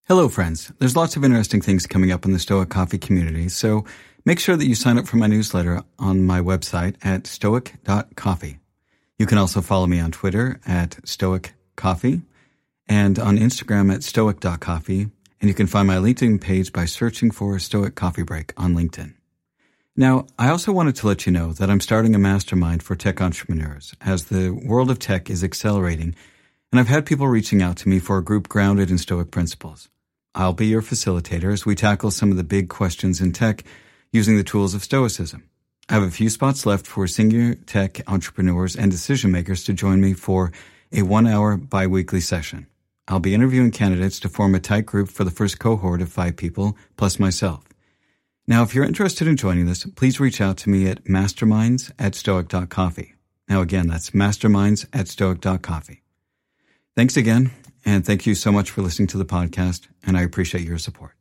Hello, friends. There's lots of interesting things coming up in the Stoic Coffee community, so make sure that you sign up for my newsletter on my website at stoic.coffee. You can also follow me on Twitter at stoiccoffee and on Instagram at stoic.coffee, and you can find my LinkedIn page by searching for Stoic Coffee Break on LinkedIn. Now, I also wanted to let you know that I'm starting a mastermind for tech entrepreneurs as the world of tech is accelerating, and I've had people reaching out to me for a group grounded in Stoic principles. I'll be your facilitator as we tackle some of the big questions in tech using the tools of Stoicism. I have a few spots left for senior tech entrepreneurs and decision makers to join me for a 1-hour bi-weekly session. I'll be interviewing candidates to form a tight group for the first cohort of 5 people, plus myself. Now, if you're interested in joining this, please reach out to me at masterminds@stoic.coffee. Now, again, that's masterminds@stoic.coffee. Thanks again, and thank you so much for listening to the podcast, and I appreciate your support.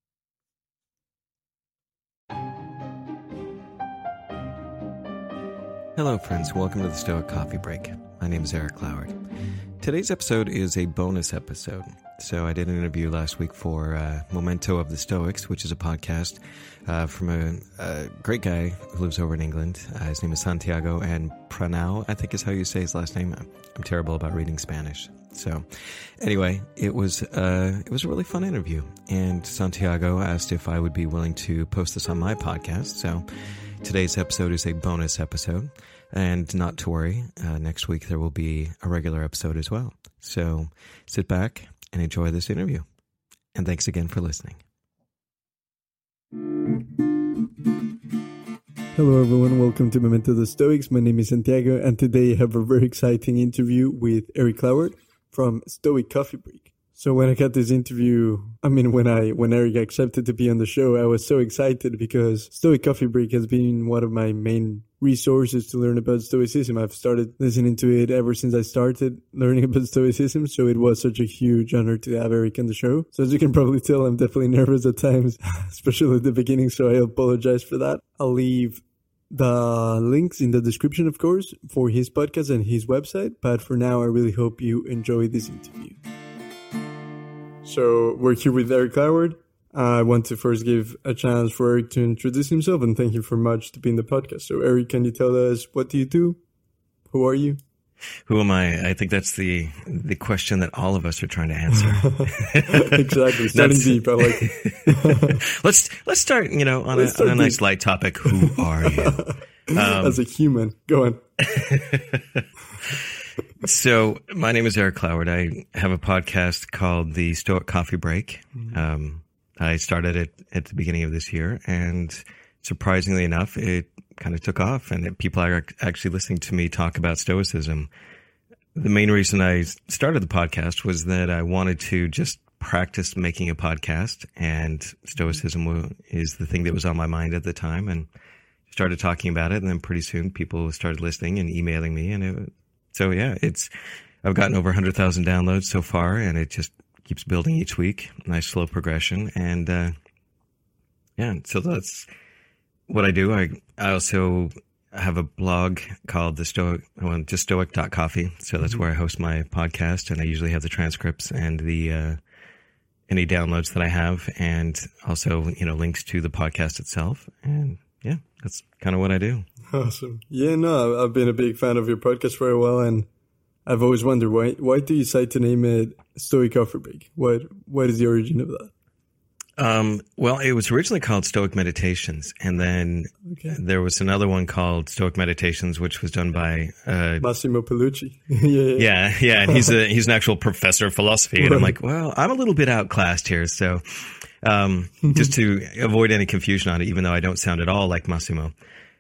Hello, friends. Welcome to the Stoic Coffee Break. My name is Eric Cloward. Today's episode is a bonus episode. So I did an interview last week for Memento of the Stoics, which is a podcast from a great guy who lives over in England. His name is Santiago, and Pranao, I think is how you say his last name. I'm terrible about reading Spanish. So anyway, it was a really fun interview, and Santiago asked if I would be willing to post this on my podcast. So today's episode is a bonus episode, and not to worry, next week there will be a regular episode as well. So sit back and enjoy this interview. And thanks again for listening. Hello everyone, welcome to Memento of the Stoics. My name is Santiago, and today I have a very exciting interview with Eric Cloward from Stoic Coffee Break. So when I got this interview, when Eric accepted to be on the show, I was so excited because Stoic Coffee Break has been one of my main resources to learn about Stoicism. I've started listening to it ever since I started learning about Stoicism, so it was such a huge honor to have Eric on the show. So as you can probably tell, I'm definitely nervous at times, especially at the beginning, so I apologize for that. I'll leave the links in the description, of course, for his podcast and his website, but for now, I really hope you enjoy this interview. So we're here with Eric Cloward. I want to first give a chance for Eric to introduce himself, and thank you for much to be in the podcast. So Eric, can you tell us, what do you do? Who are you? Who am I? I think that's the question that all of us are trying to answer. Exactly. Starting deep. I like it. Let's start, on a nice light topic. Who are you? As a human. Go on. So my name is Eric Cloward. I have a podcast called the Stoic Coffee Break. I started it at the beginning of this year, and surprisingly enough, it kind of took off, and people are actually listening to me talk about Stoicism. The main reason I started the podcast was that I wanted to just practice making a podcast, and Stoicism is the thing that was on my mind at the time, and started talking about it, and then pretty soon people started listening and emailing me, and I've gotten over 100,000 downloads so far, and it just keeps building each week. Nice slow progression. And, so that's what I do. I also have a blog called just stoic.coffee. So that's where I host my podcast, and I usually have the transcripts and the, any downloads that I have, and also, links to the podcast itself. And yeah, that's kind of what I do. Awesome. Yeah, no, I've been a big fan of your podcast for a while, and I've always wondered why do you decide to name it Stoic Coffee Break? What is the origin of that? Well, it was originally called Stoic Meditations, and then there was another one called Stoic Meditations, which was done by Massimo Pellucci. Yeah, and he's an actual professor of philosophy, and I'm like, well, I'm a little bit outclassed here, so just to avoid any confusion on it, even though I don't sound at all like Massimo,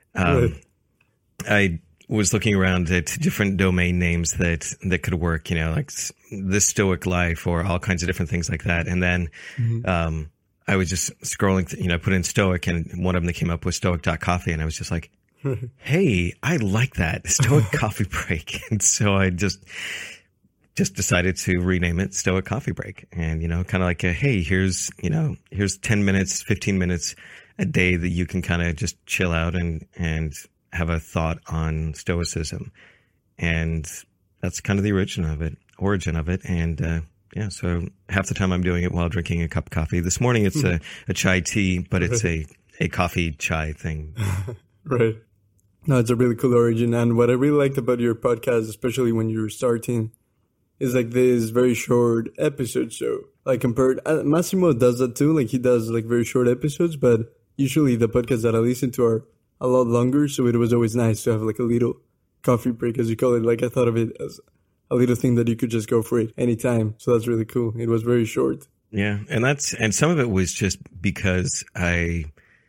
I was looking around at different domain names that could work, like This Stoic Life or all kinds of different things like that. And then, I was just scrolling, I put in Stoic, and one of them that came up was stoic.coffee. And I was just like, hey, I like that, Stoic Coffee Break. And so I just decided to rename it Stoic Coffee Break. And, kind of like hey, here's 10 minutes, 15 minutes a day that you can kind of just chill out and have a thought on Stoicism. And that's kind of the origin of it. And Yeah. So half the time I'm doing it while drinking a cup of coffee. This morning it's a chai tea, but it's a coffee chai thing. Right. No, it's a really cool origin. And what I really liked about your podcast, especially when you were starting, is like this very short episode. So like compared, Massimo does that too. Like he does like very short episodes, but usually the podcasts that I listen to are a lot longer. So it was always nice to have like a little coffee break, as you call it. Like I thought of it as a little thing that you could just go for it anytime. So that's really cool. It was very short. Yeah. And some of it was just because I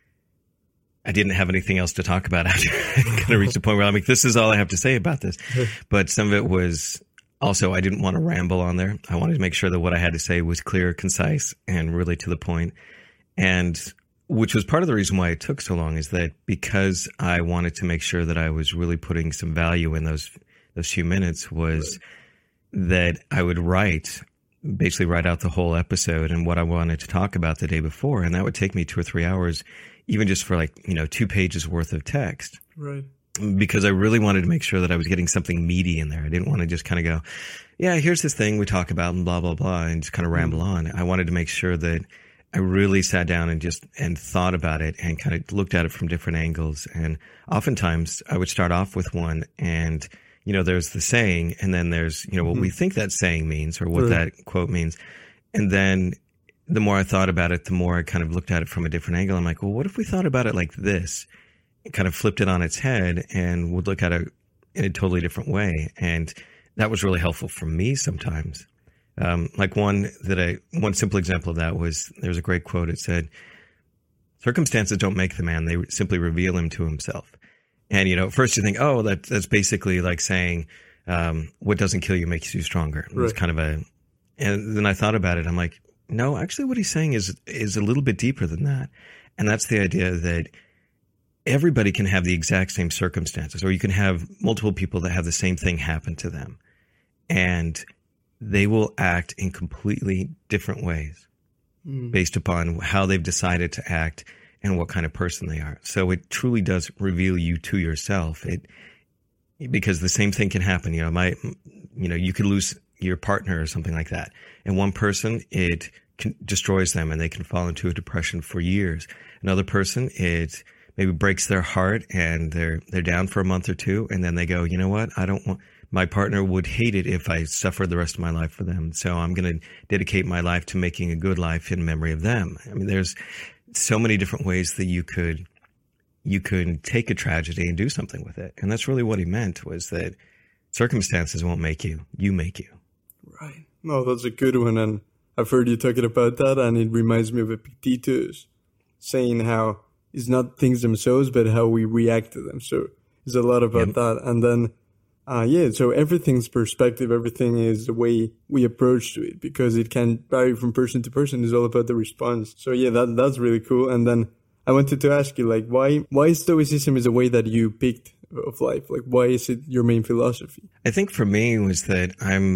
didn't have anything else to talk about after I kind of reached the point where I'm like, this is all I have to say about this. But some of it was also, I didn't want to ramble on there. I wanted to make sure that what I had to say was clear, concise, and really to the point. And which was part of the reason why it took so long, is that because I wanted to make sure that I was really putting some value in those few minutes, was that I would basically write out the whole episode and what I wanted to talk about the day before. And that would take me 2 or 3 hours, even just for 2 pages worth of text. Right. Because I really wanted to make sure that I was getting something meaty in there. I didn't want to just kind of go, yeah, here's this thing we talk about and blah, blah, blah, and just kind of ramble on. I wanted to make sure that I really sat down and thought about it and kind of looked at it from different angles. And oftentimes I would start off with one, and, there's the saying, and then there's, what we think that saying means, or what that quote means. And then the more I thought about it, the more I kind of looked at it from a different angle. I'm like, well, what if we thought about it like this? Kind of flipped it on its head and would look at it in a totally different way. And that was really helpful for me sometimes. One simple example of that was, there was a great quote. It said, circumstances don't make the man, they simply reveal him to himself. And, at first you think, oh, that's basically like saying, what doesn't kill you makes you stronger. Right. It's kind of and then I thought about it. I'm like, no, actually what he's saying is a little bit deeper than that. And that's the idea that everybody can have the exact same circumstances, or you can have multiple people that have the same thing happen to them, and they will act in completely different ways based upon how they've decided to act and what kind of person they are. So it truly does reveal you to yourself. Because the same thing can happen. You could lose your partner or something like that, and one person, it destroys them and they can fall into a depression for years. Another person, it maybe breaks their heart and they're down for a month or two, and then they go, you know what? My partner would hate it if I suffered the rest of my life for them. So I'm going to dedicate my life to making a good life in memory of them. I mean, there's so many different ways that you could take a tragedy and do something with it. And that's really what he meant, was that circumstances won't make you, you make you. Right. No, that's a good one. And I've heard you talking about that, and it reminds me of Epictetus saying how it's not things themselves, but how we react to them. So it's a lot about that. And then, so everything's perspective, everything is the way we approach to it, because it can vary from person to person. It's all about the response. So that's really cool. And then I wanted to ask you, why Stoicism is a way that you picked of life? Like, why is it your main philosophy? I think for me was that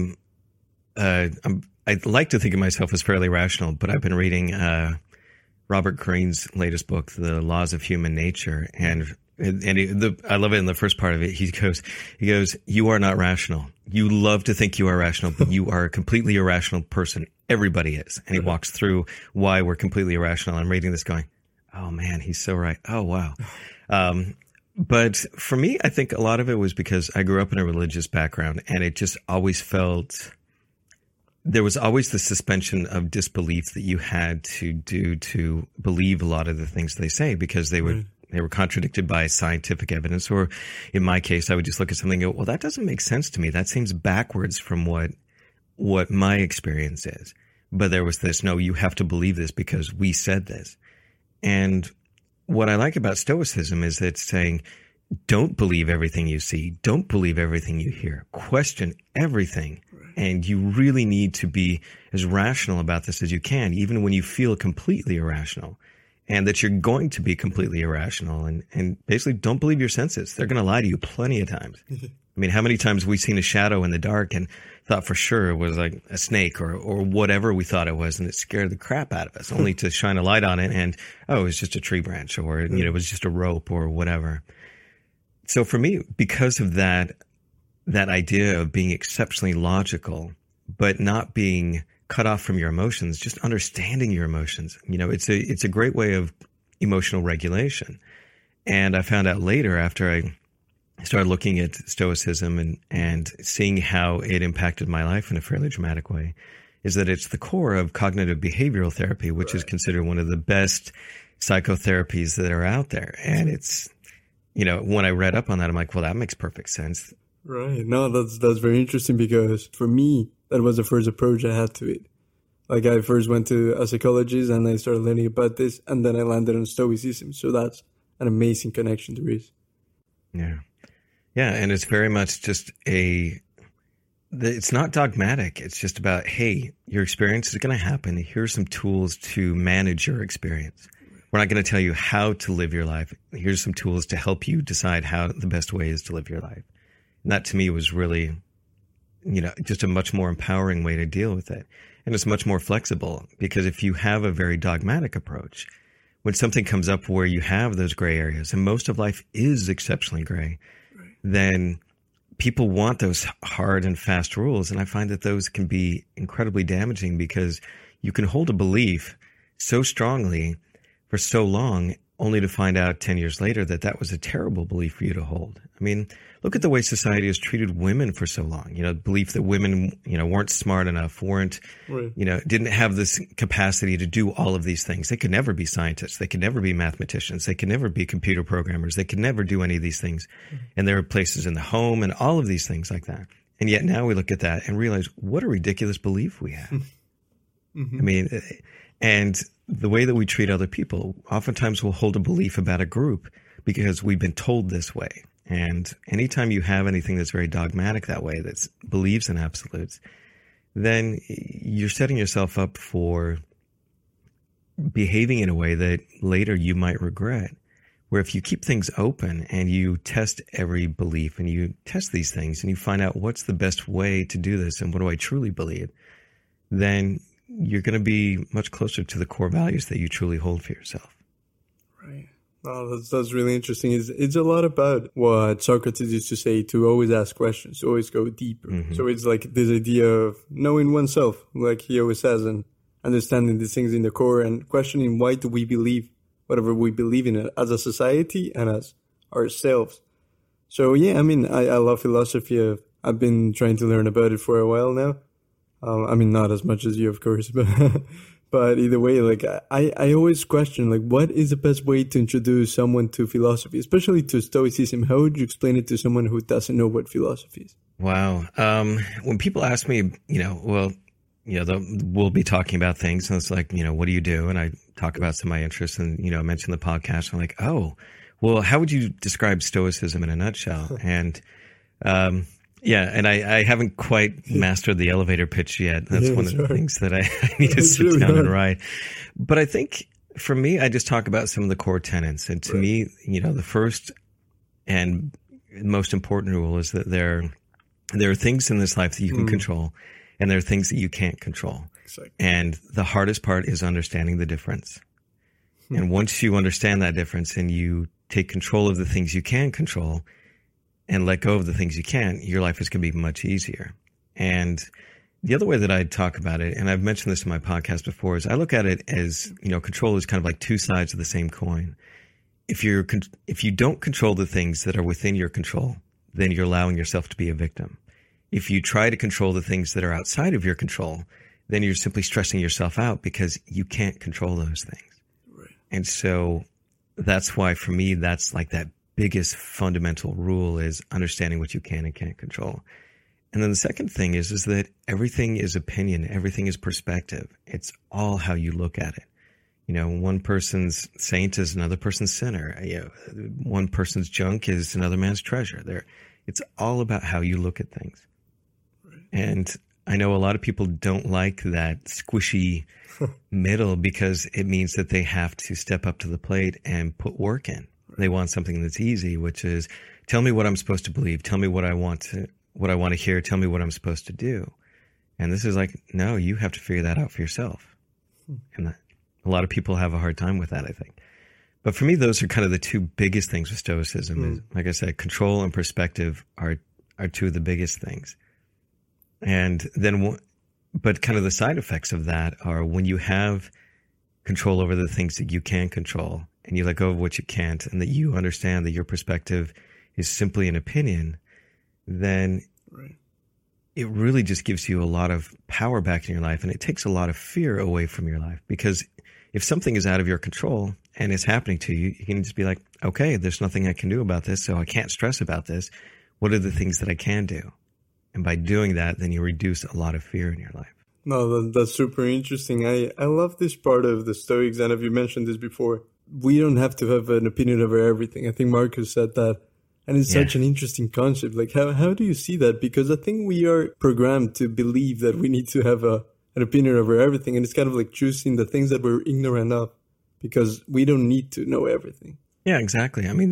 I like to think of myself as fairly rational, but I've been reading Robert Greene's latest book, The Laws of Human Nature, and I love it. In the first part of it, he goes, you are not rational. You love to think you are rational, but you are a completely irrational person. Everybody is. And he walks through why we're completely irrational. I'm reading this going, oh man, he's so right. Oh, wow. But for me, I think a lot of it was because I grew up in a religious background, and it just always felt, there was always the suspension of disbelief that you had to do to believe a lot of the things they say, because they were contradicted by scientific evidence. Or in my case, I would just look at something and go, well, that doesn't make sense to me. That seems backwards from what my experience is. But there was this, no, you have to believe this because we said this. And what I like about Stoicism is it's saying, don't believe everything you see. Don't believe everything you hear. Question everything. And you really need to be as rational about this as you can, even when you feel completely irrational, and that you're going to be completely irrational. And basically, don't believe your senses. They're going to lie to you plenty of times. I mean, how many times have we seen a shadow in the dark and thought for sure it was like a snake or whatever we thought it was, and it scared the crap out of us, only to shine a light on it and, oh, it was just a tree branch, or, it was just a rope or whatever. So for me, because of that idea of being exceptionally logical, but not being cut off from your emotions, just understanding your emotions. It's a great way of emotional regulation. And I found out later, after I started looking at Stoicism and seeing how it impacted my life in a fairly dramatic way, is that it's the core of cognitive behavioral therapy, which is considered one of the best psychotherapies that are out there. And it's, when I read up on that, I'm like, well, that makes perfect sense. Right. No, that's very interesting, because for me, that was the first approach I had to it. Like, I first went to a psychologist and I started learning about this, and then I landed on Stoicism. So that's an amazing connection there is. Yeah. Yeah. And it's very much just it's not dogmatic. It's just about, hey, your experience is going to happen. Here's some tools to manage your experience. We're not going to tell you how to live your life. Here's some tools to help you decide how the best way is to live your life. And that to me was really, just a much more empowering way to deal with it. And it's much more flexible, because if you have a very dogmatic approach, when something comes up where you have those gray areas, and most of life is exceptionally gray, then people want those hard and fast rules. And I find that those can be incredibly damaging, because you can hold a belief so strongly for so long, only to find out 10 years later that was a terrible belief for you to hold. I mean, look at the way society has treated women for so long. Belief that women, weren't smart enough, didn't have this capacity to do all of these things. They could never be scientists. They could never be mathematicians. They could never be computer programmers. They could never do any of these things. And there are places in the home and all of these things like that. And yet now we look at that and realize what a ridiculous belief we have. I mean, and the way that we treat other people, oftentimes we'll hold a belief about a group because we've been told this way. And anytime you have anything that's very dogmatic that way, that believes in absolutes, then you're setting yourself up for behaving in a way that later you might regret. Where if you keep things open and you test every belief and you test these things and you find out what's the best way to do this and what do I truly believe, then you're going to be much closer to the core values that you truly hold for yourself. Right. Oh, that's really interesting. It's a lot about what Socrates used to say, to always ask questions, to always go deeper. Mm-hmm. So it's like this idea of knowing oneself, like he always says, and understanding these things in the core and questioning why do we believe whatever we believe in it as a society and as ourselves. So yeah, I mean, I love philosophy. I've been trying to learn about it for a while now. I mean, not as much as you, of course, but either way, like I always question, like, what is the best way to introduce someone to philosophy, especially to Stoicism? How would you explain it to someone who doesn't know what philosophy is? Wow. When people ask me, we'll be talking about things and it's like, what do you do? And I talk about some of my interests and, I mention the podcast. I'm like, oh, well, how would you describe Stoicism in a nutshell? And, yeah, and I haven't quite mastered the elevator pitch yet. That's one of the things that I need to sit really down and write. But I think for me, I just talk about some of the core tenets. And to me, the first and most important rule is that there are things in this life that you can control, and there are things that you can't control. Exactly. And the hardest part is understanding the difference. And once you understand that difference and you take control of the things you can control and let go of the things you can't, your life is going to be much easier. And the other way that I talk about it, and I've mentioned this in my podcast before, is I look at it as, control is kind of like two sides of the same coin. If you don't control the things that are within your control, then you're allowing yourself to be a victim. If you try to control the things that are outside of your control, then you're simply stressing yourself out because you can't control those things. Right. And so that's why for me, that's like that biggest fundamental rule is understanding what you can and can't control. And then the second thing is that everything is opinion. Everything is perspective. It's all how you look at it. One person's saint is another person's sinner. One person's junk is another man's treasure. It's all about how you look at things. Right. And I know a lot of people don't like that squishy middle because it means that they have to step up to the plate and put work in. They want something that's easy, which is tell me what I'm supposed to believe. Tell me what I want to hear. Tell me what I'm supposed to do. And this is like, no, you have to figure that out for yourself. And a lot of people have a hard time with that, I think. But for me, those are kind of the two biggest things with Stoicism. Is, like I said, control and perspective are two of the biggest things. And then but kind of the side effects of that are when you have control over the things that you can control and you let go of what you can't, and that you understand that your perspective is simply an opinion, then it really just gives you a lot of power back in your life, and it takes a lot of fear away from your life. Because if something is out of your control and it's happening to you, you can just be like, okay, there's nothing I can do about this, so I can't stress about this. What are the things that I can do? And by doing that, then you reduce a lot of fear in your life. No, that's super interesting. I love this part of the Stoics, and have you mentioned this before? We don't have to have an opinion over everything. I think Marcus said that. And it's such an interesting concept. Like, how do you see that? Because I think we are programmed to believe that we need to have an opinion over everything. And it's kind of like choosing the things that we're ignorant of, because we don't need to know everything. Yeah, exactly. I mean,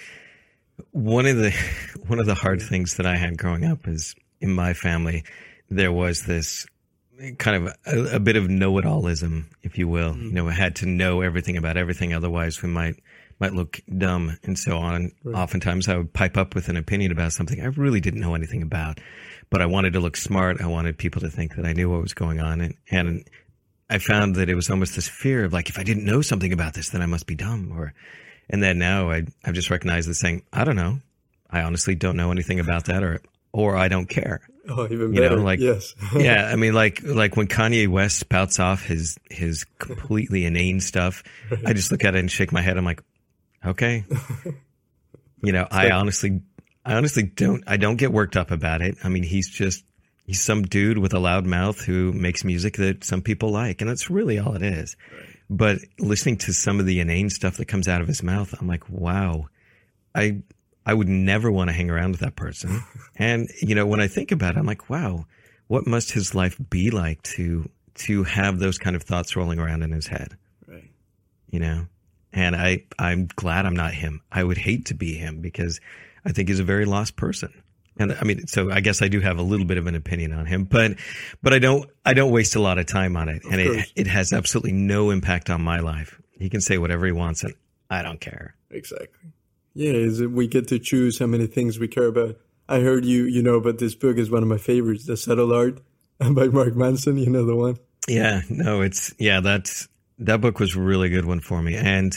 one of the hard things that I had growing up is in my family, there was this kind of a bit of know-it-allism, if you will. You know, I had to know everything about everything. Otherwise, we might look dumb and so on. Right. Oftentimes I would pipe up with an opinion about something I really didn't know anything about, but I wanted to look smart. I wanted people to think that I knew what was going on. And I found that it was almost this fear of like, if I didn't know something about this, then I must be dumb. And then now I've just recognized this saying, I don't know. I honestly don't know anything about that, or I don't care. Oh, even better. You know, like, yes. Yeah. I mean, like when Kanye West spouts off his completely inane stuff, right. I just look at it and shake my head. I'm like, okay. You know, I honestly don't get worked up about it. I mean, he's some dude with a loud mouth who makes music that some people like, and that's really all it is. Right. But listening to some of the inane stuff that comes out of his mouth, I'm like, wow, I would never want to hang around with that person. And, you know, when I think about it, I'm like, wow, what must his life be like to have those kind of thoughts rolling around in his head? Right. You know? And I'm glad I'm not him. I would hate to be him, because I think he's a very lost person. And I mean, so I guess I do have a little bit of an opinion on him, but I don't waste a lot of time on it. And it has absolutely no impact on my life. He can say whatever he wants and I don't care. Exactly. Yeah, we get to choose how many things we care about. I heard you know about this book is one of my favorites, The Subtle Art by Mark Manson. You know the one? Yeah, no, that book was a really good one for me. And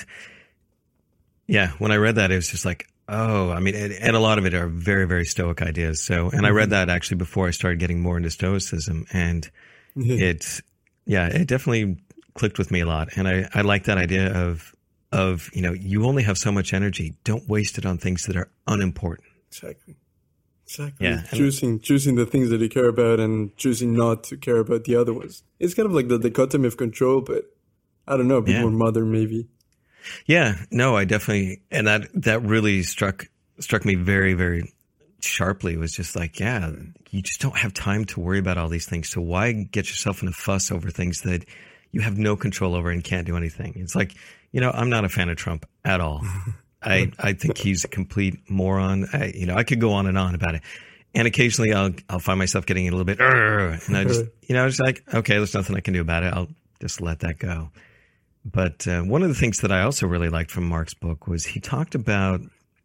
yeah, when I read that, it was just like, oh, I mean, and a lot of it are very, very Stoic ideas. So, and I read that actually before I started getting more into Stoicism, and it definitely clicked with me a lot. And I like that idea of, you know, you only have so much energy. Don't waste it on things that are unimportant. Exactly. Yeah. Choosing the things that you care about and choosing not to care about the other ones. It's kind of like the dichotomy of control, but I don't know, a bit more modern maybe. Yeah, no, I definitely, and that really struck me very, very sharply. It was just like, yeah, you just don't have time to worry about all these things. So why get yourself in a fuss over things that you have no control over and can't do anything? It's like, you know, I'm not a fan of Trump at all. I think he's a complete moron. I could go on and on about it. And occasionally I'll find myself getting a little bit, and I just, just like, okay, there's nothing I can do about it. I'll just let that go. But one of the things that I also really liked from Mark's book was he talked about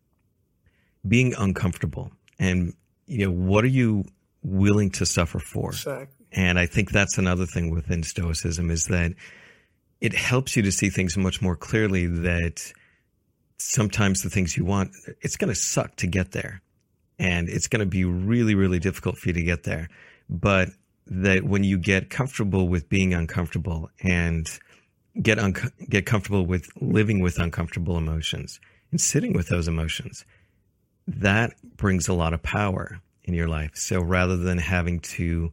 being uncomfortable and, you know, what are you willing to suffer for? Exactly. And I think that's another thing within Stoicism is that it helps you to see things much more clearly, that sometimes the things you want, it's going to suck to get there. And it's going to be really, really difficult for you to get there. But that when you get comfortable with being uncomfortable and get comfortable with living with uncomfortable emotions and sitting with those emotions, that brings a lot of power in your life. So rather than having to,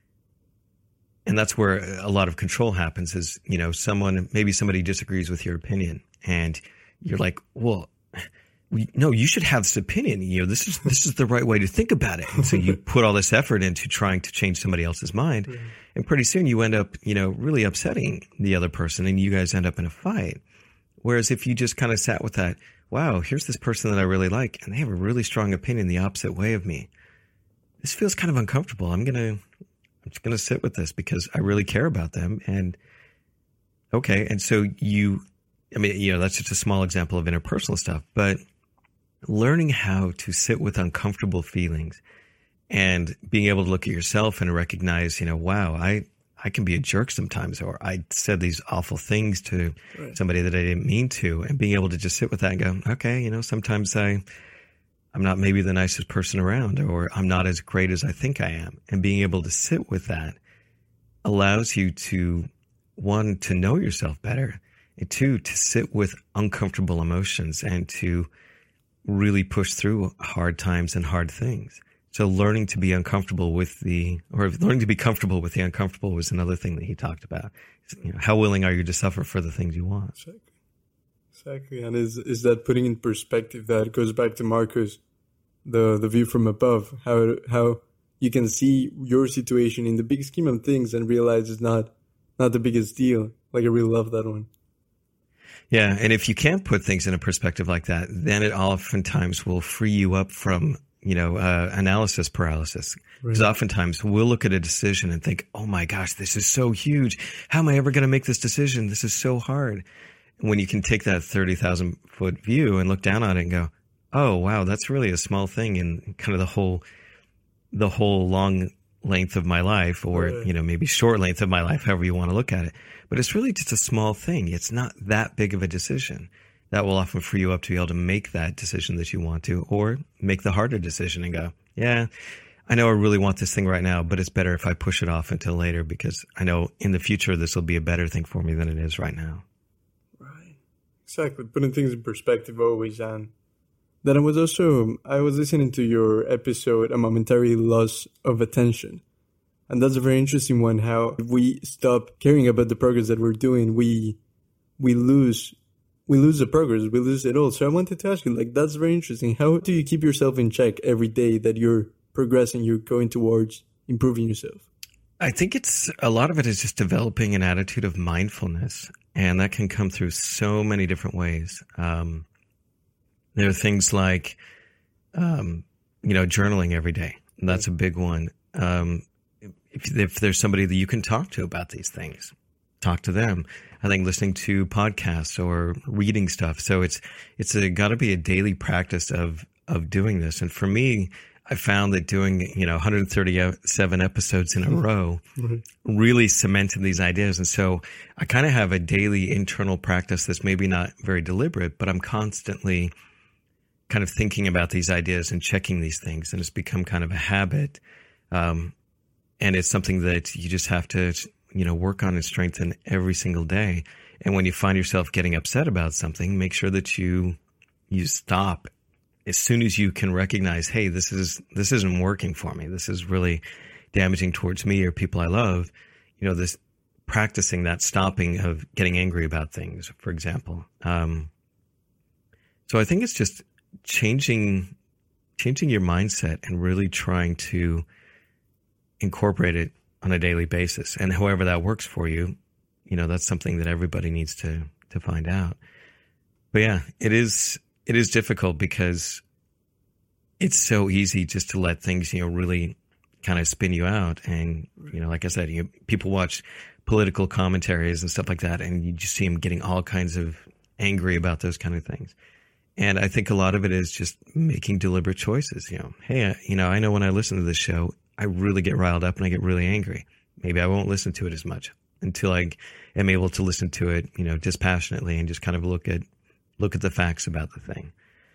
and that's where a lot of control happens is, you know, maybe somebody disagrees with your opinion and you're like, well, no, you should have this opinion. You know, this is the right way to think about it. And so you put all this effort into trying to change somebody else's mind. Mm-hmm. And pretty soon you end up, you know, really upsetting the other person and you guys end up in a fight. Whereas if you just kind of sat with that, wow, here's this person that I really like and they have a really strong opinion the opposite way of me. This feels kind of uncomfortable. I'm just going to sit with this because I really care about them. And okay. And so that's just a small example of interpersonal stuff, but learning how to sit with uncomfortable feelings and being able to look at yourself and recognize, wow, I can be a jerk sometimes, or I said these awful things to somebody that I didn't mean to, and being able to just sit with that and go, okay, sometimes I'm not maybe the nicest person around, or I'm not as great as I think I am. And being able to sit with that allows you to, one, to know yourself better, and two, to sit with uncomfortable emotions and to really push through hard times and hard things. So learning to be comfortable with the uncomfortable was another thing that he talked about. How willing are you to suffer for the things you want? Exactly. And is that putting in perspective that goes back to Marcus, the view from above, how you can see your situation in the big scheme of things and realize it's not the biggest deal. Like, I really love that one. Yeah. And if you can't put things in a perspective like that, then it oftentimes will free you up from analysis paralysis. Because oftentimes we'll look at a decision and think, oh my gosh, this is so huge. How am I ever going to make this decision? This is so hard. And when you can take that 30,000 foot view and look down on it and go, oh wow, that's really a small thing in kind of the whole long length of my life, or, maybe short length of my life, however you want to look at it. But it's really just a small thing. It's not that big of a decision. That will often free you up to be able to make that decision that you want to, or make the harder decision and go, yeah, I know I really want this thing right now, but it's better if I push it off until later, because I know in the future this will be a better thing for me than it is right now. Right. Exactly. Putting things in perspective always. And then I was listening to your episode, A Momentary Loss of Attention. And that's a very interesting one, how if we stop caring about the progress that we're doing, we lose the progress, we lose it all. So I wanted to ask you, that's very interesting. How do you keep yourself in check every day that you're progressing, you're going towards improving yourself? I think a lot of it is just developing an attitude of mindfulness, and that can come through so many different ways. There are things like, journaling every day. That's a big one. If there's somebody that you can talk to about these things, talk to them. I think listening to podcasts or reading stuff. So it's got to be a daily practice of doing this. And for me, I found that doing, 137 episodes in a row really cemented these ideas. And so I kind of have a daily internal practice that's maybe not very deliberate, but I'm constantly kind of thinking about these ideas and checking these things. And it's become kind of a habit. And it's something that you just have to, work on and strengthen every single day. And when you find yourself getting upset about something, make sure that you stop as soon as you can recognize, hey, this isn't working for me. This is really damaging towards me or people I love. This practicing that stopping of getting angry about things, for example. So I think it's just changing your mindset and really trying to incorporate it on a daily basis. And however that works for you, that's something that everybody needs to find out. But yeah, it is difficult because it's so easy just to let things, really kind of spin you out. And, like I said, people watch political commentaries and stuff like that, and you just see them getting all kinds of angry about those kind of things. And I think a lot of it is just making deliberate choices. Hey, I know when I listen to this show, I really get riled up and I get really angry. Maybe I won't listen to it as much until I am able to listen to it, dispassionately and just kind of look at the facts about the thing.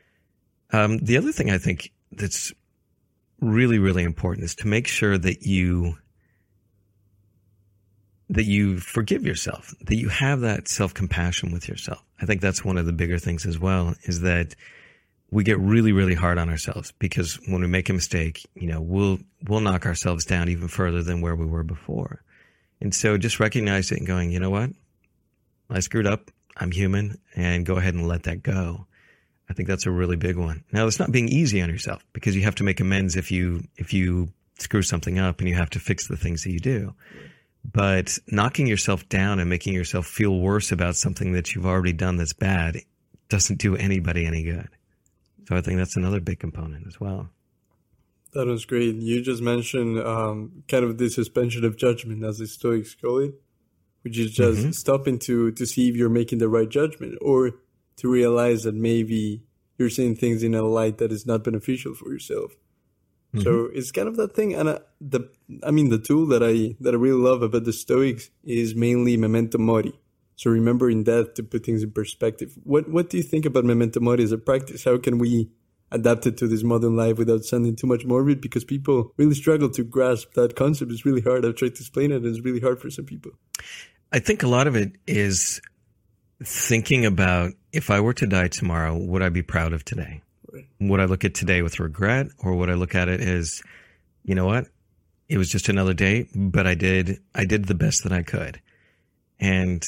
The other thing I think that's really, really important is to make sure that you forgive yourself, that you have that self-compassion with yourself. I think that's one of the bigger things as well, is that we get really, really hard on ourselves, because when we make a mistake, we'll knock ourselves down even further than where we were before. And so just recognize it and going, you know what? I screwed up. I'm human, and go ahead and let that go. I think that's a really big one. Now, it's not being easy on yourself, because you have to make amends if you screw something up, and you have to fix the things that you do. But knocking yourself down and making yourself feel worse about something that you've already done that's bad doesn't do anybody any good. So I think that's another big component as well. That was great. You just mentioned kind of the suspension of judgment, as the Stoics call it, which is just stopping to see if you're making the right judgment, or to realize that maybe you're seeing things in a light that is not beneficial for yourself. So it's kind of that thing. And the tool that I really love about the Stoics is mainly memento mori. So remembering death to put things in perspective. What do you think about memento mori as a practice? How can we adapt it to this modern life without sounding too much morbid? Because people really struggle to grasp that concept. It's really hard. I've tried to explain it, and it's really hard for some people. I think a lot of it is thinking about, if I were to die tomorrow, would I be proud of today? Right. Would I look at today with regret, or would I look at it as, you know what, it was just another day, but I did the best that I could. And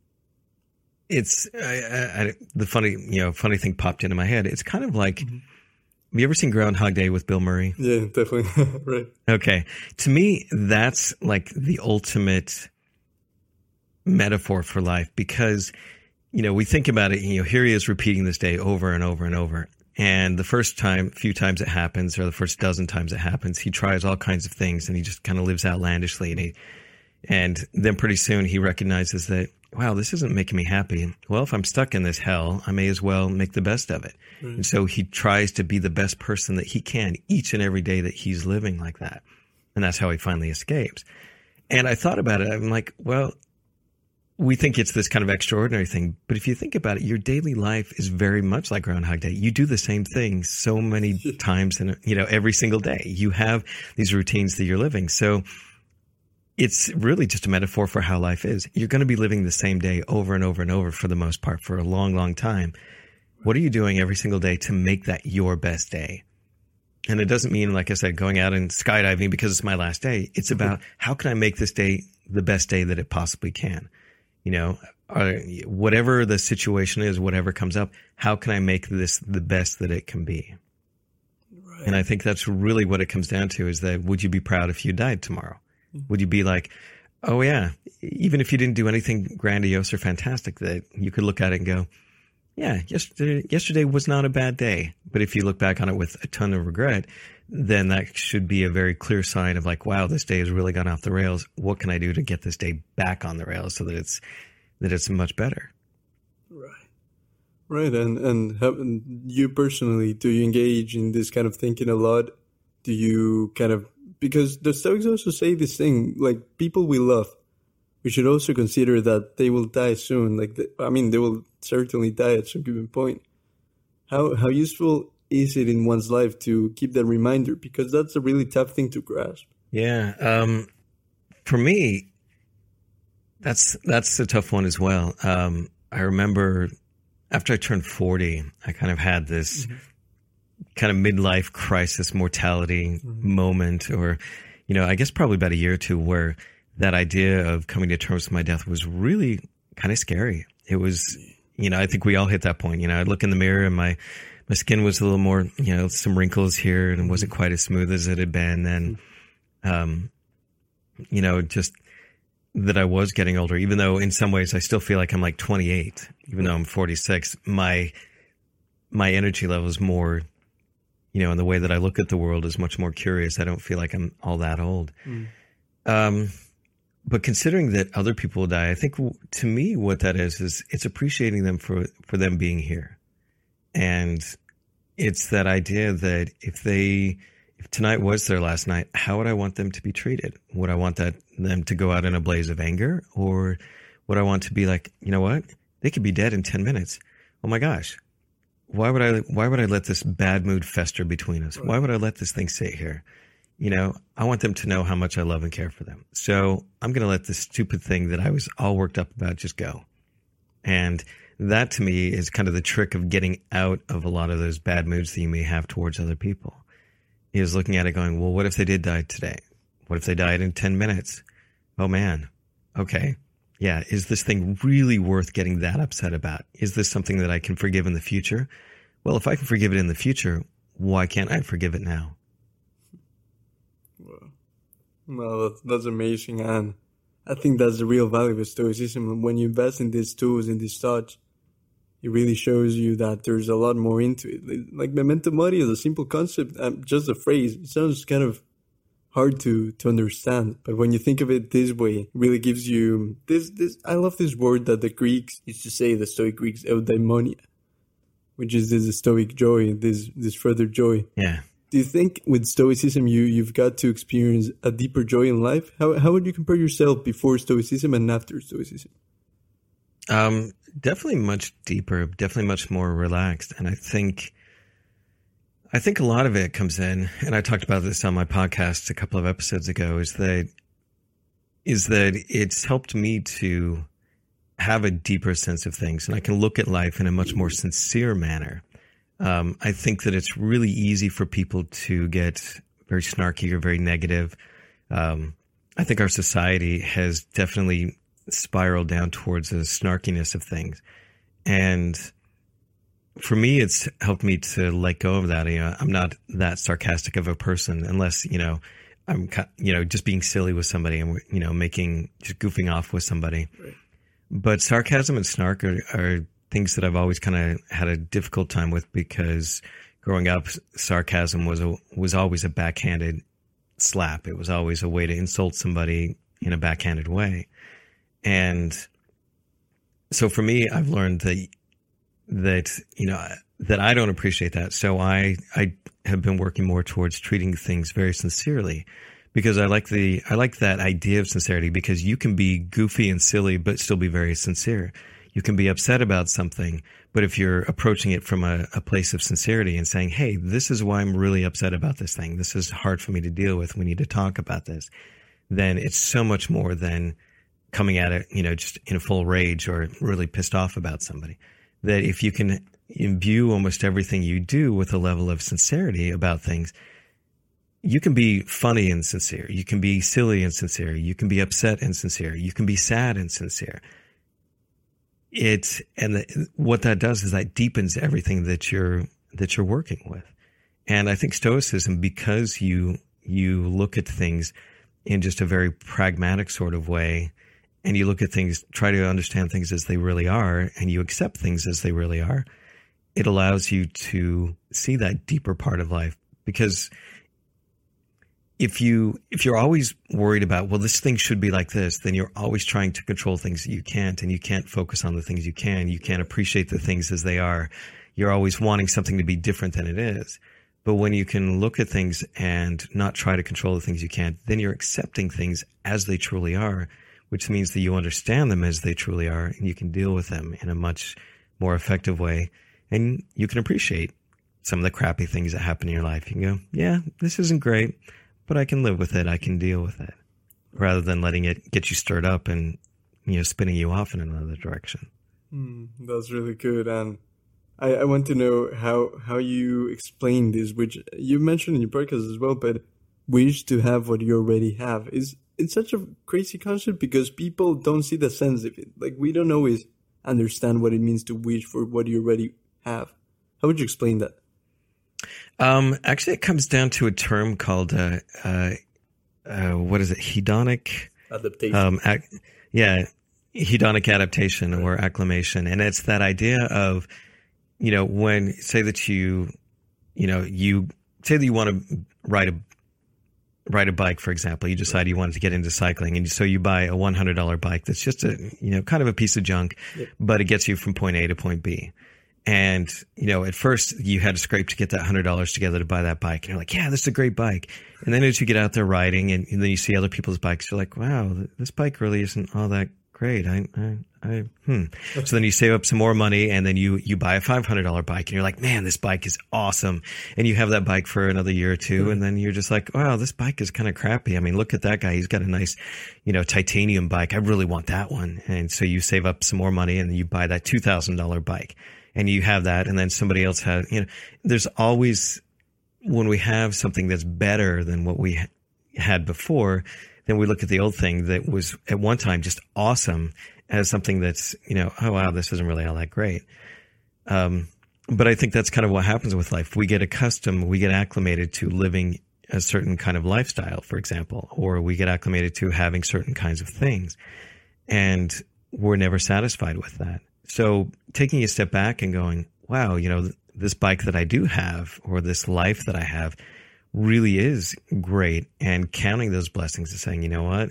it's the funny thing popped into my head. It's kind of like, have you ever seen Groundhog Day with Bill Murray? Yeah, definitely. Right. Okay. To me, that's like the ultimate metaphor for life, because, we think about it, here he is repeating this day over and over and over. And the few times it happens, or the first dozen times it happens, he tries all kinds of things, and he just kind of lives outlandishly. And then pretty soon he recognizes that, wow, this isn't making me happy. Well, if I'm stuck in this hell, I may as well make the best of it. Right. And so he tries to be the best person that he can each and every day that he's living like that. And that's how he finally escapes. And I thought about it. I'm like, well, we think it's this kind of extraordinary thing, but if you think about it, your daily life is very much like Groundhog Day. You do the same thing so many times every single day. You have these routines that you're living. So it's really just a metaphor for how life is. You're going to be living the same day over and over and over for the most part for a long, long time. What are you doing every single day to make that your best day? And it doesn't mean, like I said, going out and skydiving because it's my last day. It's about, how can I make this day the best day that it possibly can? Whatever the situation is, whatever comes up, how can I make this the best that it can be? Right. And I think that's really what it comes down to, is that, would you be proud if you died tomorrow? Would you be like, oh yeah, even if you didn't do anything grandiose or fantastic, that you could look at it and go, yeah, yesterday was not a bad day. But if you look back on it with a ton of regret, then that should be a very clear sign of like, wow, this day has really gone off the rails. What can I do to get this day back on the rails so that it's much better? Right. And you personally, do you engage in this kind of thinking a lot? Do you because the Stoics also say this thing, like, people we love, we should also consider that they will die soon. They will certainly die at some given point. How useful is it in one's life to keep that reminder? Because that's a really tough thing to grasp. Yeah. For me, that's a tough one as well. I remember after I turned 40, I kind of had this kind of midlife crisis mortality moment, or, I guess probably about a year or two, where that idea of coming to terms with my death was really kind of scary. It was, I think we all hit that point. I'd look in the mirror and my skin was a little more, some wrinkles here, and it wasn't quite as smooth as it had been. And, just that I was getting older, even though in some ways I still feel like I'm like 28, even though I'm 46, my energy level is more, and the way that I look at the world is much more curious. I don't feel like I'm all that old. But considering that other people will die, I think to me what that is it's appreciating them for them being here. And it's that idea that if tonight was their last night, how would I want them to be treated? Would I want them to go out in a blaze of anger? Or would I want to be like, you know what? They could be dead in 10 minutes. Oh my gosh. Why would I let this bad mood fester between us? Why would I let this thing sit here? I want them to know how much I love and care for them. So I'm going to let this stupid thing that I was all worked up about just go. And that to me is kind of the trick of getting out of a lot of those bad moods that you may have towards other people, is looking at it going, well, what if they did die today? What if they died in 10 minutes? Oh man. Okay. Yeah. Is this thing really worth getting that upset about? Is this something that I can forgive in the future? Well, if I can forgive it in the future, why can't I forgive it now? Well, that's amazing. And I think that's the real value of Stoicism. When you invest in these tools, in these thoughts, it really shows you that there's a lot more into it. Like memento mori is a simple concept, just a phrase. It sounds kind of hard to understand, but when you think of it this way, it really gives you this. I love this word that the Greeks used to say, the Stoic Greeks, eudaimonia, which is this Stoic joy, this further joy. Yeah. Do you think with Stoicism you've got to experience a deeper joy in life? How would you compare yourself before Stoicism and after Stoicism? Definitely much deeper, definitely much more relaxed. And I think a lot of it comes in, and I talked about this on my podcast a couple of episodes ago, is that it's helped me to have a deeper sense of things, and I can look at life in a much more sincere manner. I think that it's really easy for people to get very snarky or very negative. I think our society has definitely spiraled down towards the snarkiness of things. And for me, it's helped me to let go of that. I'm not that sarcastic of a person unless, I'm, just being silly with somebody and, just goofing off with somebody. Right. But sarcasm and snark are things that I've always kind of had a difficult time with, because growing up, sarcasm was always a backhanded slap. It was always a way to insult somebody in a backhanded way. And so for me, I've learned that I don't appreciate that. So I have been working more towards treating things very sincerely, because I like that idea of sincerity, because you can be goofy and silly but still be very sincere. You can be upset about something, but if you're approaching it from a place of sincerity and saying, hey, this is why I'm really upset about this thing, this is hard for me to deal with, we need to talk about this, then it's so much more than coming at it, just in full rage or really pissed off about somebody. That if you can imbue almost everything you do with a level of sincerity about things, you can be funny and sincere, you can be silly and sincere, you can be upset and sincere, you can be sad and sincere. What that does is that deepens everything that you're working with. And I think Stoicism, because you look at things in just a very pragmatic sort of way, and you look at things, try to understand things as they really are, and you accept things as they really are, it allows you to see that deeper part of life. Because if you're always worried about, well, this thing should be like this, then you're always trying to control things that you can't, and you can't focus on the things you can. You can't appreciate the things as they are. You're always wanting something to be different than it is. But when you can look at things and not try to control the things you can't, then you're accepting things as they truly are, which means that you understand them as they truly are, and you can deal with them in a much more effective way. And you can appreciate some of the crappy things that happen in your life. You can go, yeah, this isn't great, but I can live with it. I can deal with it, rather than letting it get you stirred up and, spinning you off in another direction. That's really good. And I want to know how you explain this, which you mentioned in your podcast as well, but wish to have what you already have. It's such a crazy concept, because people don't see the sense of it. Like, we don't always understand what it means to wish for what you already have. How would you explain that? Actually, it comes down to a term called, what is it? Hedonic adaptation. Hedonic adaptation, right, or acclimation. And it's that idea of, when, say that you say that you want to ride a bike, for example. You decide you wanted to get into cycling, and so you buy a $100 bike that's just kind of a piece of junk, but it gets you from point A to point B. And, at first you had to scrape to get that $100 together to buy that bike. And you're like, yeah, this is a great bike. And then as you get out there riding and then you see other people's bikes, you're like, wow, this bike really isn't all that great. So then you save up some more money, and then you buy a $500 bike, and you're like, man, this bike is awesome. And you have that bike for another year or two. And then you're just like, wow, this bike is kind of crappy. I mean, look at that guy. He's got a nice, titanium bike. I really want that one. And so you save up some more money, and then you buy that $2,000 bike. And you have that, and then somebody else has, there's always, when we have something that's better than what we had before, then we look at the old thing that was at one time just awesome as something that's, oh wow, this isn't really all that great. But I think that's kind of what happens with life. We get acclimated to living a certain kind of lifestyle, for example, or we get acclimated to having certain kinds of things, and we're never satisfied with that. So taking a step back and going, wow, this bike that I do have, or this life that I have, really is great, and counting those blessings and saying, you know what,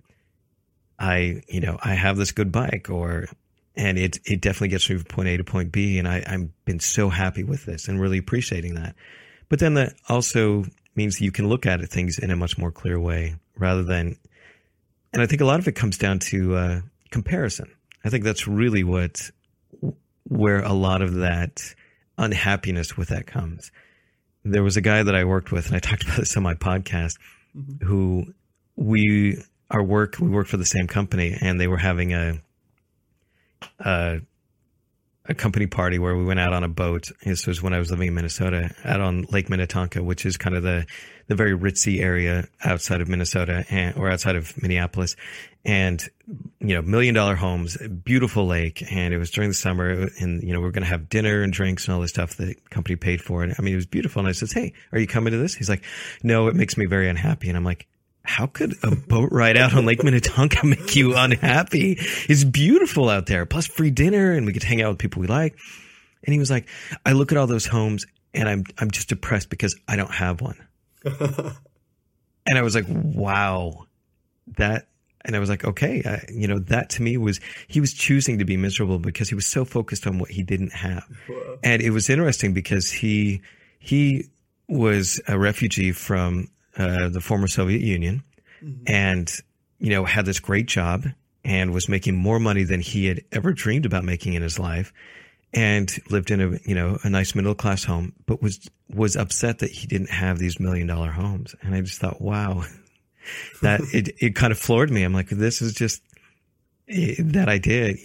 I have this good bike, and it definitely gets me from point A to point B, and I've been so happy with this and really appreciating that. But then that also means you can look at things in a much more clear way rather than, and I think a lot of it comes down to comparison. I think that's really where a lot of that unhappiness with that comes. There was a guy that I worked with, and I talked about this on my podcast, who we worked for the same company, and they were having a company party where we went out on a boat. This was when I was living in Minnesota, out on Lake Minnetonka, which is kind of the very ritzy area outside of Minnesota or outside of Minneapolis. And, $1 million homes, beautiful lake. And it was during the summer, and, we were going to have dinner and drinks and all this stuff that the company paid for. And I mean, it was beautiful. And I said, "Hey, are you coming to this?" He's like, "No, it makes me very unhappy." And I'm like, how could a boat ride out on Lake Minnetonka make you unhappy? It's beautiful out there, plus free dinner, and we get to hang out with people we like. And he was like, "I look at all those homes and I'm just depressed because I don't have one." And I was like, wow, and I was like, okay, that to me he was choosing to be miserable because he was so focused on what he didn't have. Wow. And it was interesting because he was a refugee from the former Soviet Union, and, had this great job and was making more money than he had ever dreamed about making in his life, and lived in a nice middle class home, but was upset that he didn't have these $1 million homes. And I just thought, wow, that it kind of floored me. I'm like, this is just that idea,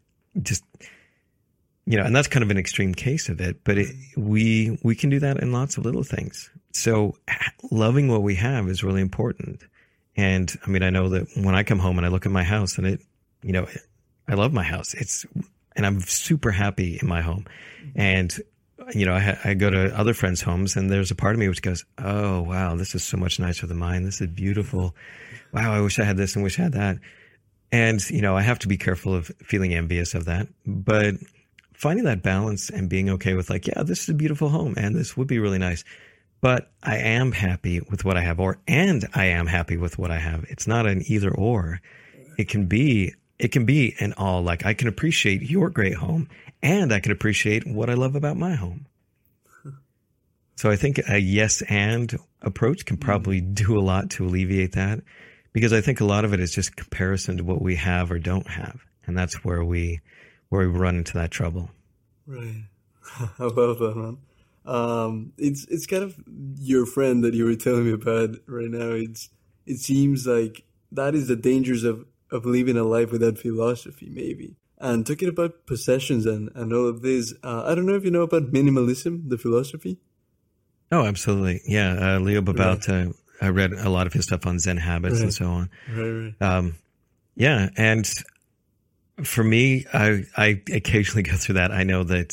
and that's kind of an extreme case of it, but we can do that in lots of little things. So loving what we have is really important. And I mean, I know that when I come home and I look at my house and I love my house. And I'm super happy in my home. And, I go to other friends' homes and there's a part of me which goes, "Oh, wow, this is so much nicer than mine. This is beautiful. Wow, I wish I had this and wish I had that." And, I have to be careful of feeling envious of that. But finding that balance and being okay with like, yeah, this is a beautiful home and this would be really nice, but I am happy with what I have, and I am happy with what I have. It's not an either or. It can be an all, like I can appreciate your great home and I can appreciate what I love about my home. So I think a yes and approach can probably do a lot to alleviate that, because I think a lot of it is just comparison to what we have or don't have. And that's where we run into that trouble. Right. I love that, man. It's kind of your friend that you were telling me about right now. It seems like that is the dangers of living a life without philosophy, maybe. And talking about possessions and all of this, I don't know if you know about minimalism, the philosophy. Oh, absolutely. Yeah. Leo Babauta, right. I read a lot of his stuff on Zen habits and so on. Right. Yeah. And for me, I occasionally go through that. I know that,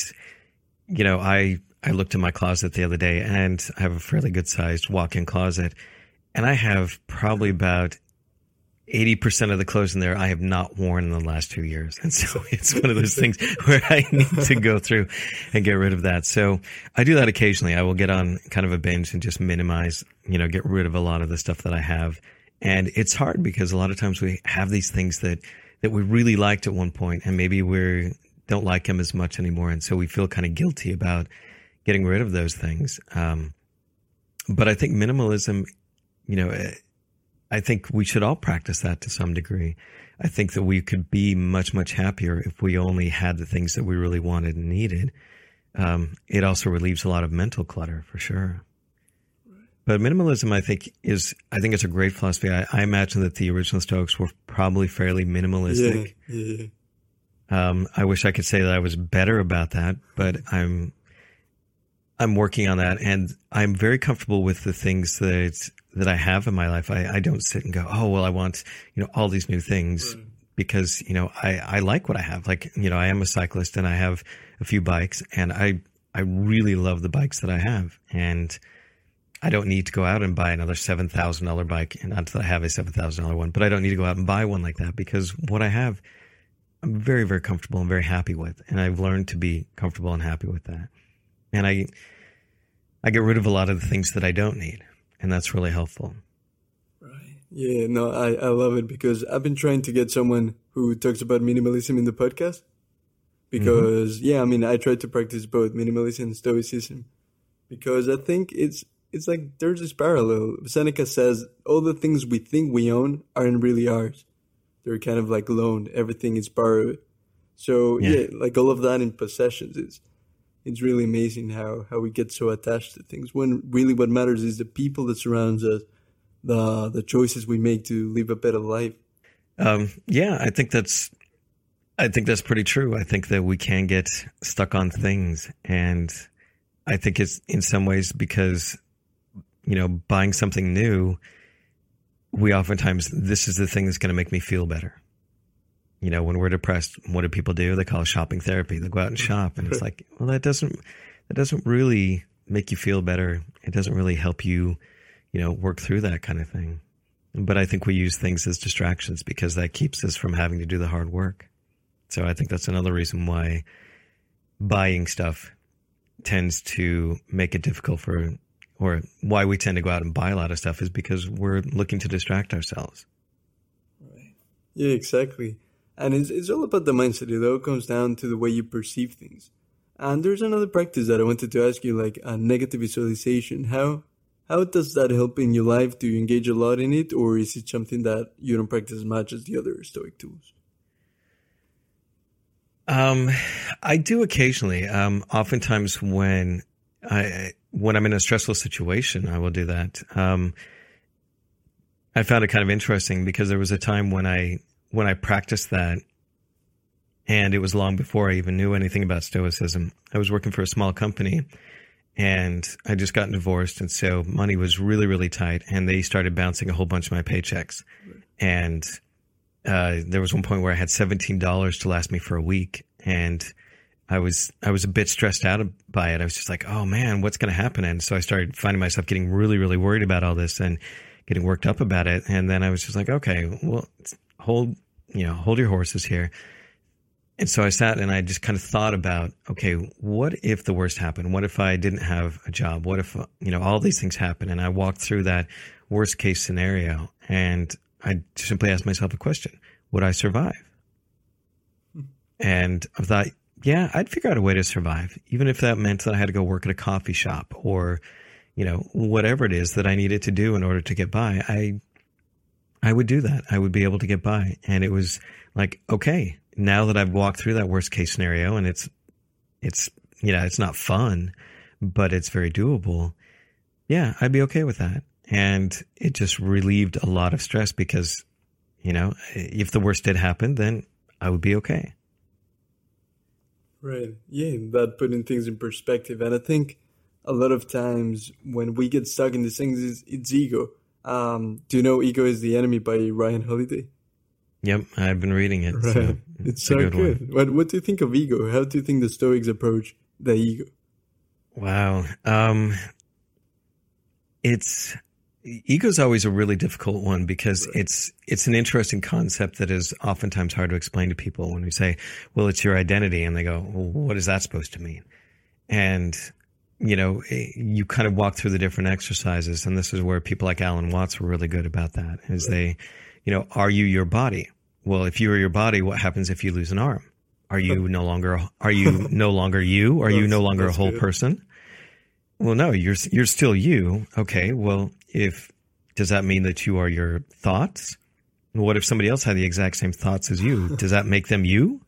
I looked in my closet the other day and I have a fairly good sized walk-in closet, and I have probably about 80% of the clothes in there I have not worn in the last 2 years. And so it's one of those things where I need to go through and get rid of that. So I do that occasionally. I will get on kind of a binge and just minimize, get rid of a lot of the stuff that I have. And it's hard because a lot of times we have these things that we really liked at one point, and maybe we don't like them as much anymore. And so we feel kind of guilty about getting rid of those things. But I think minimalism, I think we should all practice that to some degree. I think that we could be much, much happier if we only had the things that we really wanted and needed. It also relieves a lot of mental clutter, for sure. But minimalism, I think it's a great philosophy. I imagine that the original Stoics were probably fairly minimalistic. Yeah. I wish I could say that I was better about that, but I'm working on that, and I'm very comfortable with the things that I have in my life. I don't sit and go, oh, well, I want, all these new things, because, I like what I have. Like, I am a cyclist and I have a few bikes, and I really love the bikes that I have. And I don't need to go out and buy another $7,000 bike. And not that I have a $7,000 one, but I don't need to go out and buy one like that, because what I have, I'm very, very comfortable and very happy with. And I've learned to be comfortable and happy with that. And I get rid of a lot of the things that I don't need. And that's really helpful. Right. Yeah, no, I love it, because I've been trying to get someone who talks about minimalism in the podcast. Because, I tried to practice both minimalism and stoicism. because I think it's like there's this parallel. Seneca says all the things we think we own aren't really ours. They're kind of like loaned. Everything is borrowed. So yeah, like all of that in possessions is it's really amazing how we get so attached to things when really what matters is the people that surrounds us, the choices we make to live a better life. Yeah, I think that's pretty true. I think that we can get stuck on things, and I think it's in some ways because, buying something new, we oftentimes, this is the thing that's going to make me feel better. When we're depressed, what do people do? They call it shopping therapy. They go out and shop, and it's like, well, that doesn't really make you feel better. It doesn't really help you, work through that kind of thing. But I think we use things as distractions because that keeps us from having to do the hard work. So I think that's another reason why buying stuff tends to make it difficult or why we tend to go out and buy a lot of stuff is because we're looking to distract ourselves. Right. Yeah, exactly. And it's all about the mindset. It all comes down to the way you perceive things. And there's another practice that I wanted to ask you, like negative visualization. How does that help in your life? Do you engage a lot in it, or is it something that you don't practice as much as the other Stoic tools? I do occasionally. Oftentimes when I'm in a stressful situation, I will do that. I found it kind of interesting because there was a time when I practiced that, and it was long before I even knew anything about Stoicism. I was working for a small company, and I just gotten divorced, and so money was really, really tight, and they started bouncing a whole bunch of my paychecks. And there was one point where I had $17 to last me for a week, and I was a bit stressed out by it. I was just like, oh man, what's going to happen? And so I started finding myself getting really, really worried about all this and getting worked up about it. And then I was just like, okay, well, hold your horses here. And so I sat and I just kind of thought about, okay, what if the worst happened? What if I didn't have a job? What if, all these things happen? And I walked through that worst case scenario, and I simply asked myself a question: would I survive? And I thought, yeah, I'd figure out a way to survive, even if that meant that I had to go work at a coffee shop or, whatever it is that I needed to do in order to get by. I would do that. I would be able to get by. And it was like, okay, now that I've walked through that worst case scenario, and it's not fun, but it's very doable. Yeah, I'd be okay with that. And it just relieved a lot of stress because, if the worst did happen, then I would be okay. Right. Yeah, that putting things in perspective. And I think a lot of times when we get stuck in these things, it's ego. Do you know Ego is the Enemy by Ryan Holiday? Yep, I've been reading it. Right. So it's so good. What do you think of ego? How do you think the Stoics approach the ego? Wow. Ego's always a really difficult one because it's an interesting concept that is oftentimes hard to explain to people when we say, well, it's your identity. And they go, well, what is that supposed to mean? And, you kind of walk through the different exercises. And this is where people like Alan Watts were really good about that, is they, are you your body? Well, if you are your body, what happens if you lose an arm? Are you no longer you? Are you no longer a whole person? Well, no, you're still you. Okay. Well, does that mean that you are your thoughts? What if somebody else had the exact same thoughts as you? Does that make them you?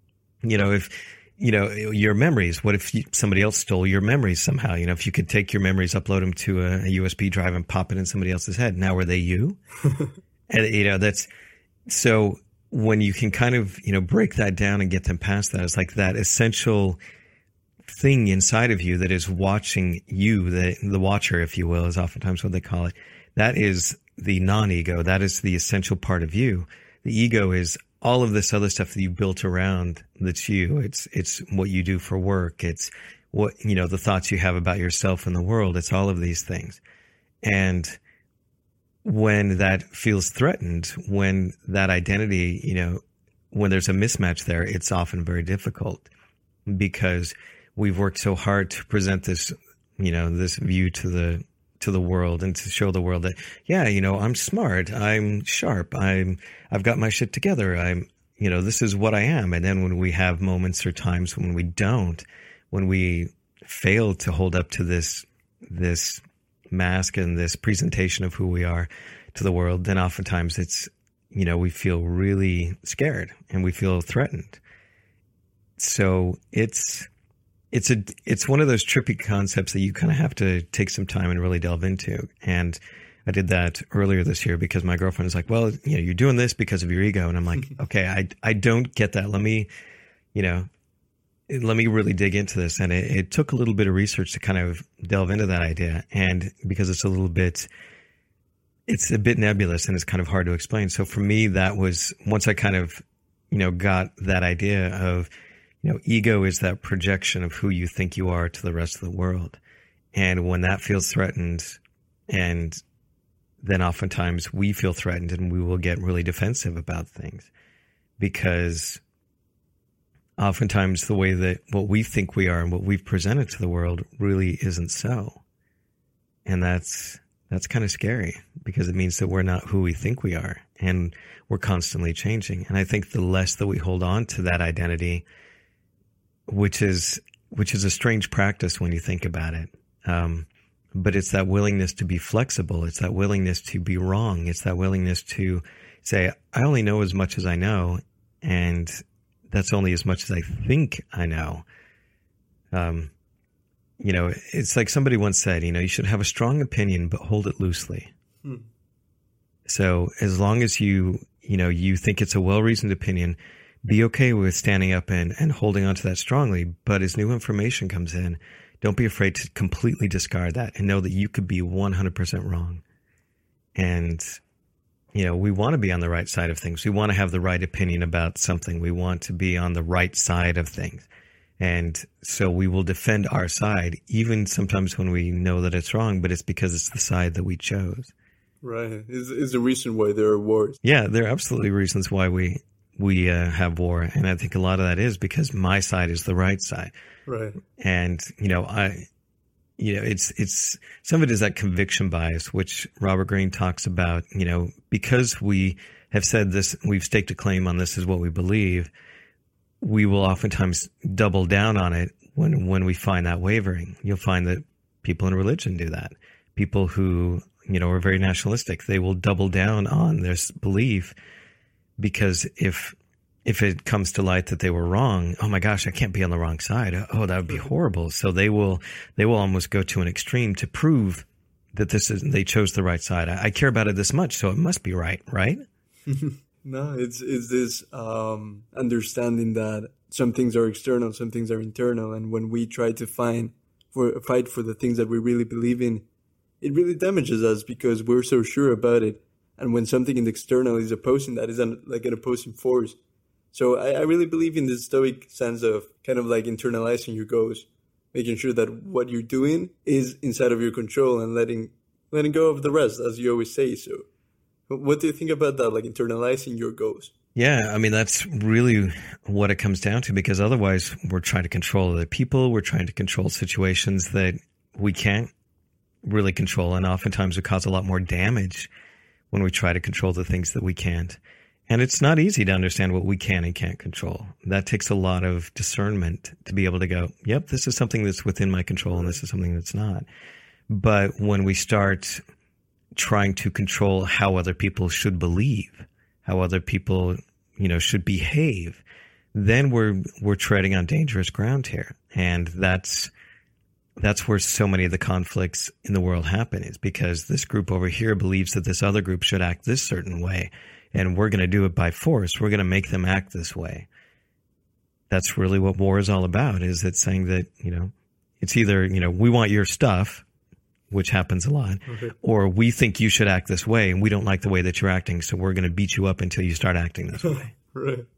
Your memories, what if somebody else stole your memories somehow? If you could take your memories, upload them to a USB drive and pop it in somebody else's head. Now, are they you? And, that's so when you can kind of, break that down and get them past that, it's like that essential thing inside of you that is watching you, the watcher, if you will, is oftentimes what they call it. That is the non-ego. That is the essential part of you. The ego is all of this other stuff that you built around that's you. It's what you do for work. It's what, the thoughts you have about yourself and the world. It's all of these things. And when that feels threatened, when that identity, when there's a mismatch there, it's often very difficult because we've worked so hard to present this, this view to the world and to show the world that, yeah, I'm smart, I'm sharp, I've got my shit together, this is what I am. And then when we have moments or times when we don't, when we fail to hold up to this, this mask and this presentation of who we are to the world, then oftentimes it's, we feel really scared and we feel threatened. So it's one of those trippy concepts that you kind of have to take some time and really delve into. And I did that earlier this year because my girlfriend was like, well, you're doing this because of your ego. And I'm like, okay, I don't get that. Let me really dig into this. And it took a little bit of research to kind of delve into that idea. And because it's a bit nebulous and it's kind of hard to explain. So for me, that was once I kind of, got that idea of, ego is that projection of who you think you are to the rest of the world. And when that feels threatened, and then oftentimes we feel threatened and we will get really defensive about things because oftentimes the way that what we think we are and what we've presented to the world really isn't so. And that's kind of scary because it means that we're not who we think we are and we're constantly changing. And I think the less that we hold on to that identity, which is a strange practice when you think about it. But it's that willingness to be flexible. It's that willingness to be wrong. It's that willingness to say, I only know as much as I know. And that's only as much as I think I know. It's like somebody once said, you should have a strong opinion, but hold it loosely. So as long as you think it's a well-reasoned opinion, be okay with standing up and holding on to that strongly. But as new information comes in, don't be afraid to completely discard that and know that you could be 100% wrong. And, we want to be on the right side of things. We want to have the right opinion about something. We want to be on the right side of things. And so we will defend our side, even sometimes when we know that it's wrong, but it's because it's the side that we chose. Right. Is the reason why there are wars. Yeah, there are absolutely reasons why we have war. And I think a lot of that is because my side is the right side. Right. And, it's some of it is that conviction bias, which Robert Greene talks about, because we have said this, we've staked a claim on this is what we believe. We will oftentimes double down on it when we find that wavering. You'll find that people in religion do that. People who, are very nationalistic, they will double down on this belief because if it comes to light that they were wrong, oh my gosh, I can't be on the wrong side. Oh, that would be horrible. So they will almost go to an extreme to prove that they chose the right side. I care about it this much, so it must be right, right? No, it's this understanding that some things are external, some things are internal, and when we try to fight for the things that we really believe in, it really damages us because we're so sure about it. And when something in the external is opposing that, is like an opposing force. So I really believe in the Stoic sense of kind of like internalizing your goals, making sure that what you're doing is inside of your control and letting go of the rest, as you always say. So what do you think about that, like internalizing your goals? Yeah, I mean, that's really what it comes down to, because otherwise we're trying to control other people. We're trying to control situations that we can't really control. And oftentimes we cause a lot more damage when we try to control the things that we can't. And it's not easy to understand what we can and can't control. That takes a lot of discernment to be able to go, yep, this is something that's within my control and this is something that's not. But when we start trying to control how other people should believe, how other people, should behave, then we're treading on dangerous ground here. And that's where so many of the conflicts in the world happen, is because this group over here believes that this other group should act this certain way. And we're going to do it by force. We're going to make them act this way. That's really what war is all about, is it saying that, it's either, we want your stuff, which happens a lot, or we think you should act this way and we don't like the way that you're acting, so we're going to beat you up until you start acting this way. Right.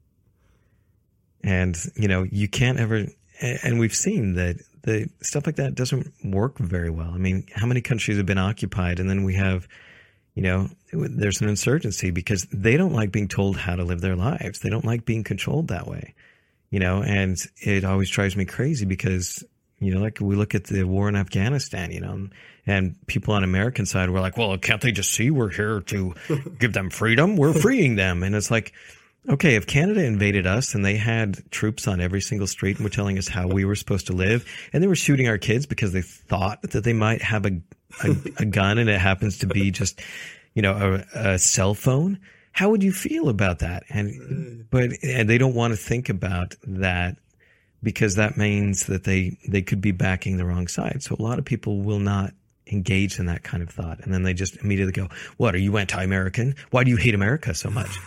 And, you can't ever, and we've seen that the stuff like that doesn't work very well. I mean, how many countries have been occupied, and then we have, there's an insurgency because they don't like being told how to live their lives. They don't like being controlled that way, and it always drives me crazy because, like we look at the war in Afghanistan, and people on American side were like, well, can't they just see we're here to give them freedom? We're freeing them. And it's like, okay, if Canada invaded us and they had troops on every single street and were telling us how we were supposed to live, and they were shooting our kids because they thought that they might have a gun and it happens to be just, a cell phone, how would you feel about that? And they don't want to think about that because that means that they could be backing the wrong side. So a lot of people will not engage in that kind of thought. And then they just immediately go, what, are you anti-American? Why do you hate America so much?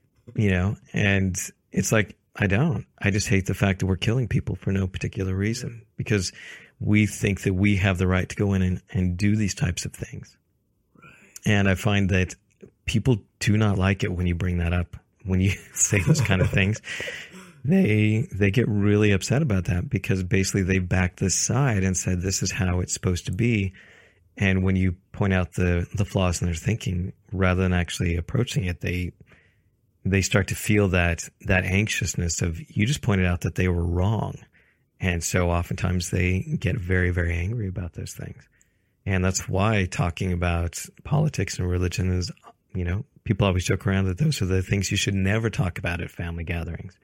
And it's like, I don't. I just hate the fact that we're killing people for no particular reason because we think that we have the right to go in and do these types of things. Right. And I find that people do not like it when you bring that up, when you say those kind of things. They get really upset about that because basically they backed this side and said this is how it's supposed to be. And when you point out the flaws in their thinking, rather than actually approaching it, they start to feel that anxiousness of, you just pointed out that they were wrong. And so oftentimes they get very, very angry about those things. And that's why talking about politics and religion is, people always joke around that those are the things you should never talk about at family gatherings.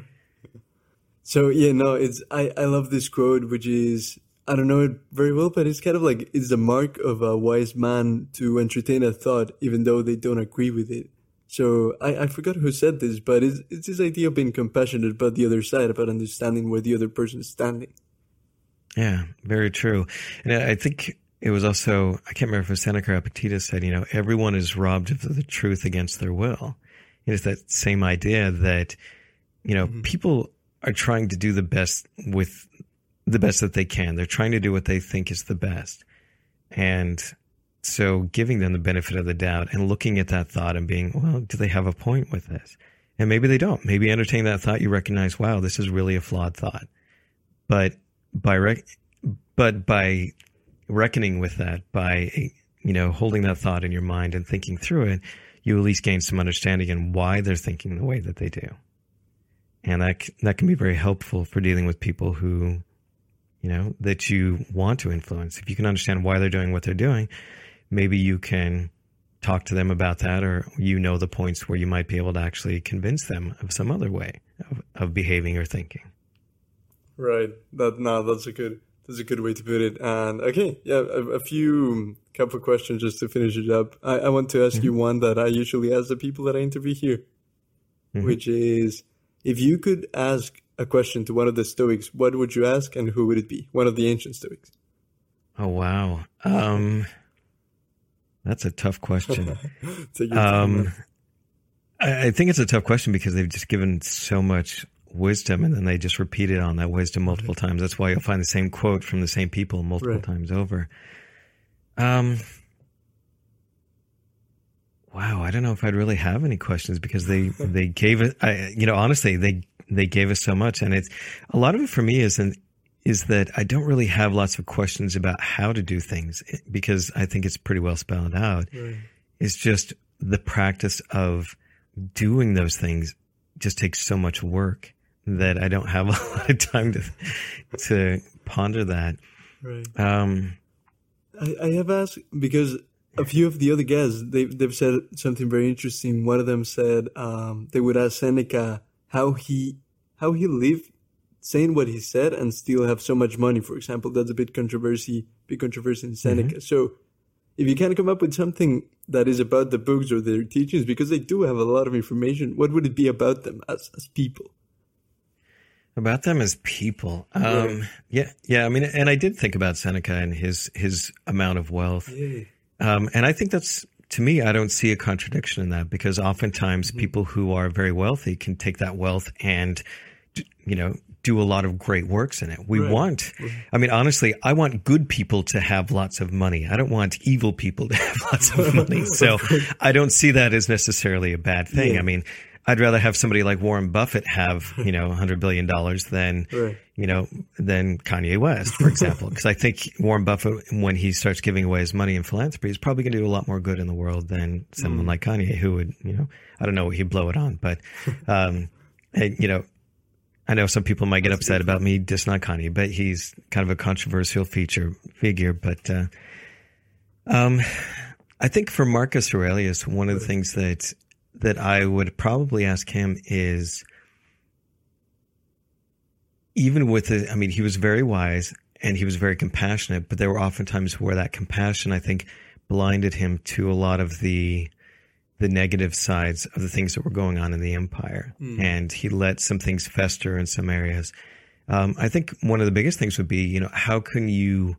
So, I love this quote, which is, I don't know it very well, but it's kind of like, it's the mark of a wise man to entertain a thought, even though they don't agree with it. So I forgot who said this, but it's this idea of being compassionate about the other side, about understanding where the other person is standing. Yeah, very true. And I think it was also, I can't remember if it was Seneca or Epictetus said, everyone is robbed of the truth against their will. It's that same idea that, people are trying to do the best with the best that they can. They're trying to do what they think is the best. And so giving them the benefit of the doubt and looking at that thought and being, well, do they have a point with this? And maybe they don't. Maybe entertaining that thought, you recognize, wow, this is really a flawed thought. But by reckoning with that, by, holding that thought in your mind and thinking through it, you at least gain some understanding in why they're thinking the way that they do. And that can be very helpful for dealing with people who, that you want to influence. If you can understand why they're doing what they're doing, maybe you can talk to them about that, or the points where you might be able to actually convince them of some other way of behaving or thinking. Right. That's a good way to put it. And okay, a few couple questions just to finish it up. I want to ask you one that I usually ask the people that I interview here, which is, if you could ask a question to one of the Stoics, what would you ask and who would it be? One of the ancient Stoics. Oh, wow. That's a tough question. I think it's a tough question because they've just given so much wisdom and then they just repeated on that wisdom multiple times. That's why you'll find the same quote from the same people multiple times over. Wow, I don't know if I'd really have any questions because they gave it, honestly, they gave us so much. And it's, a lot of it for me is that I don't really have lots of questions about how to do things because I think it's pretty well spelled out. Right. It's just the practice of doing those things just takes so much work that I don't have a lot of time to ponder that. Right. I have asked because a few of the other guests, they've said something very interesting. One of them said they would ask Seneca how he lived saying what he said and still have so much money, for example. That's a big controversy in Seneca. So if you can come up with something that is about the books or their teachings, because they do have a lot of information, what would it be about them as people? About them as people. Yeah. I mean, and I did think about Seneca and his amount of wealth. Yeah. And I think that's, to me, I don't see a contradiction in that because oftentimes people who are very wealthy can take that wealth and, do a lot of great works in it. I mean, honestly, I want good people to have lots of money. I don't want evil people to have lots of money. So I don't see that as necessarily a bad thing. Yeah. I mean, I'd rather have somebody like Warren Buffett have, $100 billion than Kanye West, for example. Because I think Warren Buffett, when he starts giving away his money in philanthropy, is probably going to do a lot more good in the world than someone like Kanye, who would, I don't know what he'd blow it on. But, I know some people might get upset about me dissing on Kanye, but he's kind of a controversial figure. But I think for Marcus Aurelius, one of the things that I would probably ask him is, even with it, I mean, he was very wise and he was very compassionate, but there were often times where that compassion, I think, blinded him to a lot of the negative sides of the things that were going on in the empire. And he let some things fester in some areas. I think one of the biggest things would be, how could you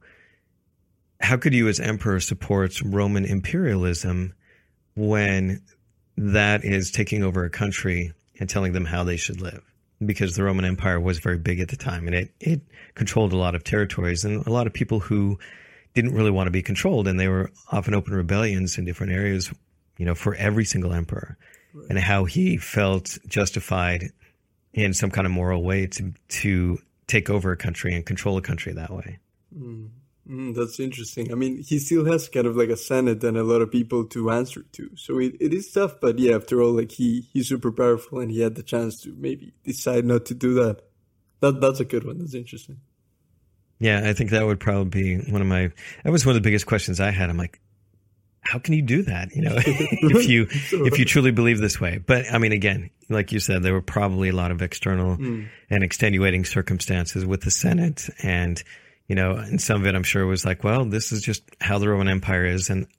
as emperor support Roman imperialism when that is taking over a country and telling them how they should live? Because the Roman Empire was very big at the time, and it controlled a lot of territories and a lot of people who didn't really want to be controlled, and they were often open rebellions in different areas, for every single emperor. Right. And how he felt justified in some kind of moral way to take over a country and control a country that way. That's interesting. I mean, he still has kind of like a Senate and a lot of people to answer to. So it is tough, but yeah, after all, like he's super powerful and he had the chance to maybe decide not to do that. That's a good one. That's interesting. Yeah, I think that would probably be that was one of the biggest questions I had. I'm like, how can you do that? If you truly believe this way. But I mean, again, like you said, there were probably a lot of external and extenuating circumstances with the Senate, and and some of it I'm sure was like, well, this is just how the Roman Empire is. And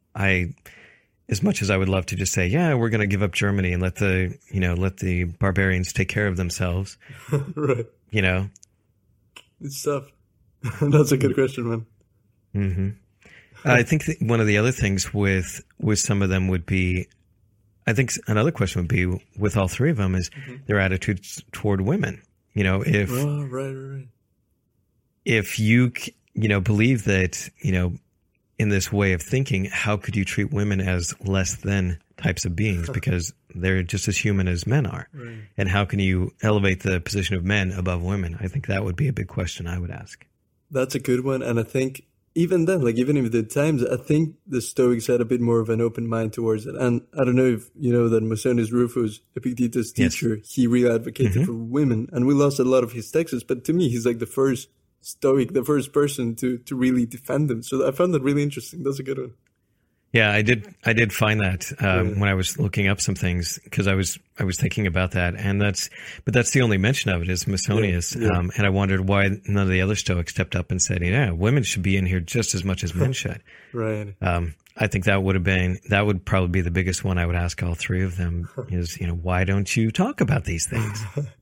as much as I would love to just say, yeah, we're going to give up Germany and let the barbarians take care of themselves. Right. It's tough. That's a good question, man. Mm-hmm. I think one of the other things with some of them would be, I think another question would be with all three of them is their attitudes toward women. Right. If you believe that, in this way of thinking, how could you treat women as less than types of beings because they're just as human as men are? Right. And how can you elevate the position of men above women? I think that would be a big question I would ask. That's a good one. And I think even then, like even in the times, I think the Stoics had a bit more of an open mind towards it. And I don't know if you know that Musonius Rufus, Epictetus' teacher, yes. He really advocated for women. And we lost a lot of his texts. But to me, he's like the first Stoic, the first person to really defend them. So I found that really interesting. That's a good one. Yeah, I did find that when I was looking up some things, because I was thinking about that, and that's the only mention of it is Musonius, and I wondered why none of the other Stoics stepped up and said, women should be in here just as much as men should. Right. I think that would probably be the biggest one I would ask all three of them is, why don't you talk about these things?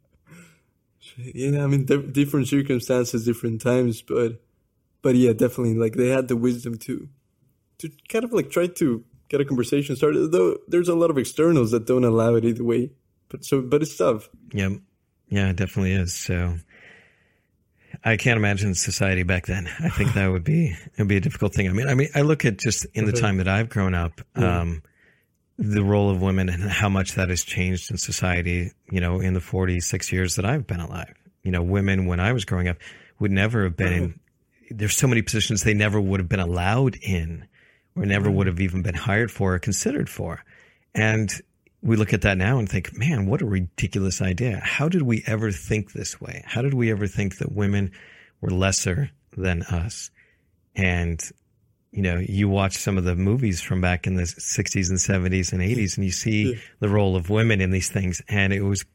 Yeah, I mean, different circumstances, different times, but yeah, definitely, like they had the wisdom to kind of like try to get a conversation started, though there's a lot of externals that don't allow it either way. But it's tough. Yeah, it definitely is. So I can't imagine society back then. I think that would be a difficult thing. I mean, I look at just in the time that I've grown up, the role of women and how much that has changed in society, in the 46 years that I've been alive. Women when I was growing up would never have been in, there's so many positions they never would have been allowed in, or never would have even been hired for or considered for. And we look at that now and think, man, what a ridiculous idea. How did we ever think this way? How did we ever think that women were lesser than us? And, you watch some of the movies from back in the 60s and 70s and 80s, and you see the role of women in these things. And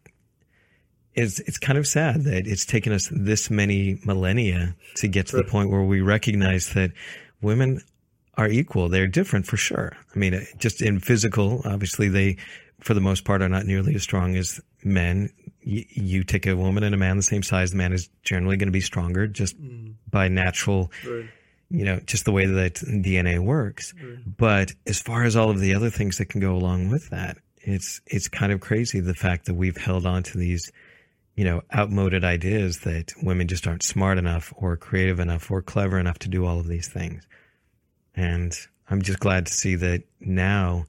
it's kind of sad that it's taken us this many millennia to get to the point where we recognize that women are equal. They're different for sure. I mean, just in physical, obviously they, for the most part, are not nearly as strong as men. You take a woman and a man the same size, the man is generally going to be stronger just by natural, just the way that DNA works. But as far as all of the other things that can go along with that, it's kind of crazy the fact that we've held on to these outmoded ideas that women just aren't smart enough or creative enough or clever enough to do all of these things. And I'm just glad to see that now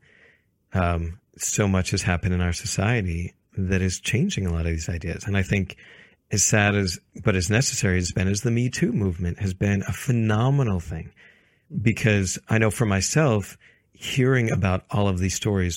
so much has happened in our society that is changing a lot of these ideas. And I think as sad but as necessary as it's been, as the Me Too movement has been a phenomenal thing. Because I know for myself, hearing about all of these stories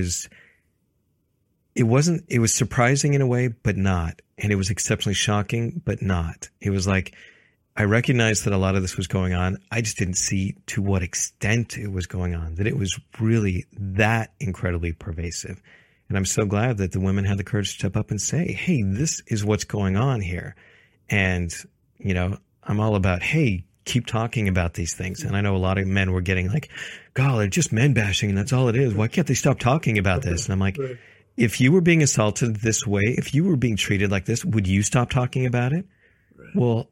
it was surprising in a way, but not. And it was exceptionally shocking, but not. It was like, I recognized that a lot of this was going on. I just didn't see to what extent it was going on, that it was really that incredibly pervasive And I'm so glad that the women had the courage to step up and say, hey, this is what's going on here. And, I'm all about, hey, keep talking about these things. And I know a lot of men were getting like, God, they're just men bashing and that's all it is. Why can't they stop talking about this? And I'm like, if you were being assaulted this way, if you were being treated like this, would you stop talking about it? Right.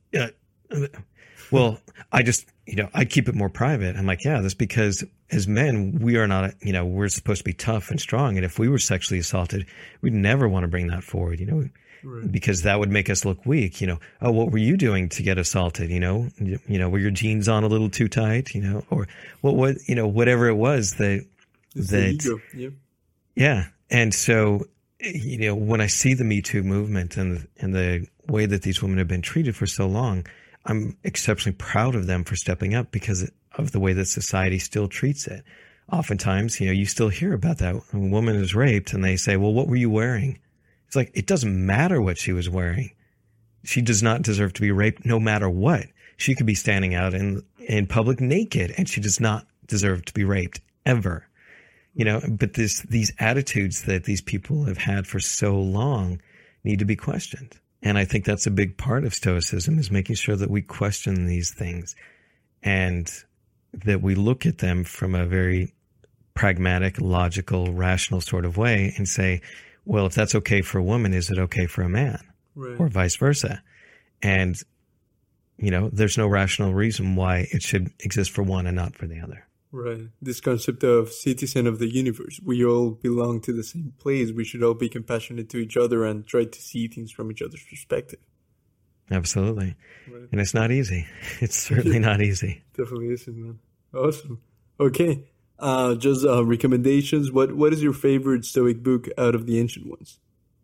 Well, I just, I'd keep it more private. I'm like, yeah, that's because as men, we are not, we're supposed to be tough and strong. And if we were sexually assaulted, we'd never want to bring that forward, right. Because that would make us look weak. Oh, what were you doing to get assaulted? Were your jeans on a little too tight, or what, whatever it was that, ego. Yeah. And so, when I see the Me Too movement and the way that these women have been treated for so long, I'm exceptionally proud of them for stepping up because of the way that society still treats it. Oftentimes, you still hear about that. A woman is raped and they say, well, what were you wearing? It's like, it doesn't matter what she was wearing. She does not deserve to be raped no matter what. She could be standing out in public naked and she does not deserve to be raped ever. But these attitudes that these people have had for so long need to be questioned. And I think that's a big part of Stoicism, is making sure that we question these things and that we look at them from a very pragmatic, logical, rational sort of way and say, well, if that's okay for a woman, is it okay for a man? Right. Or vice versa? And, there's no rational reason why it should exist for one and not for the other. Right. This concept of citizen of the universe. We all belong to the same place. We should all be compassionate to each other and try to see things from each other's perspective. Absolutely. Right. And it's not easy. It's certainly not easy. Definitely isn't, man. Awesome. Okay. Just recommendations. What is your favorite Stoic book out of the ancient ones?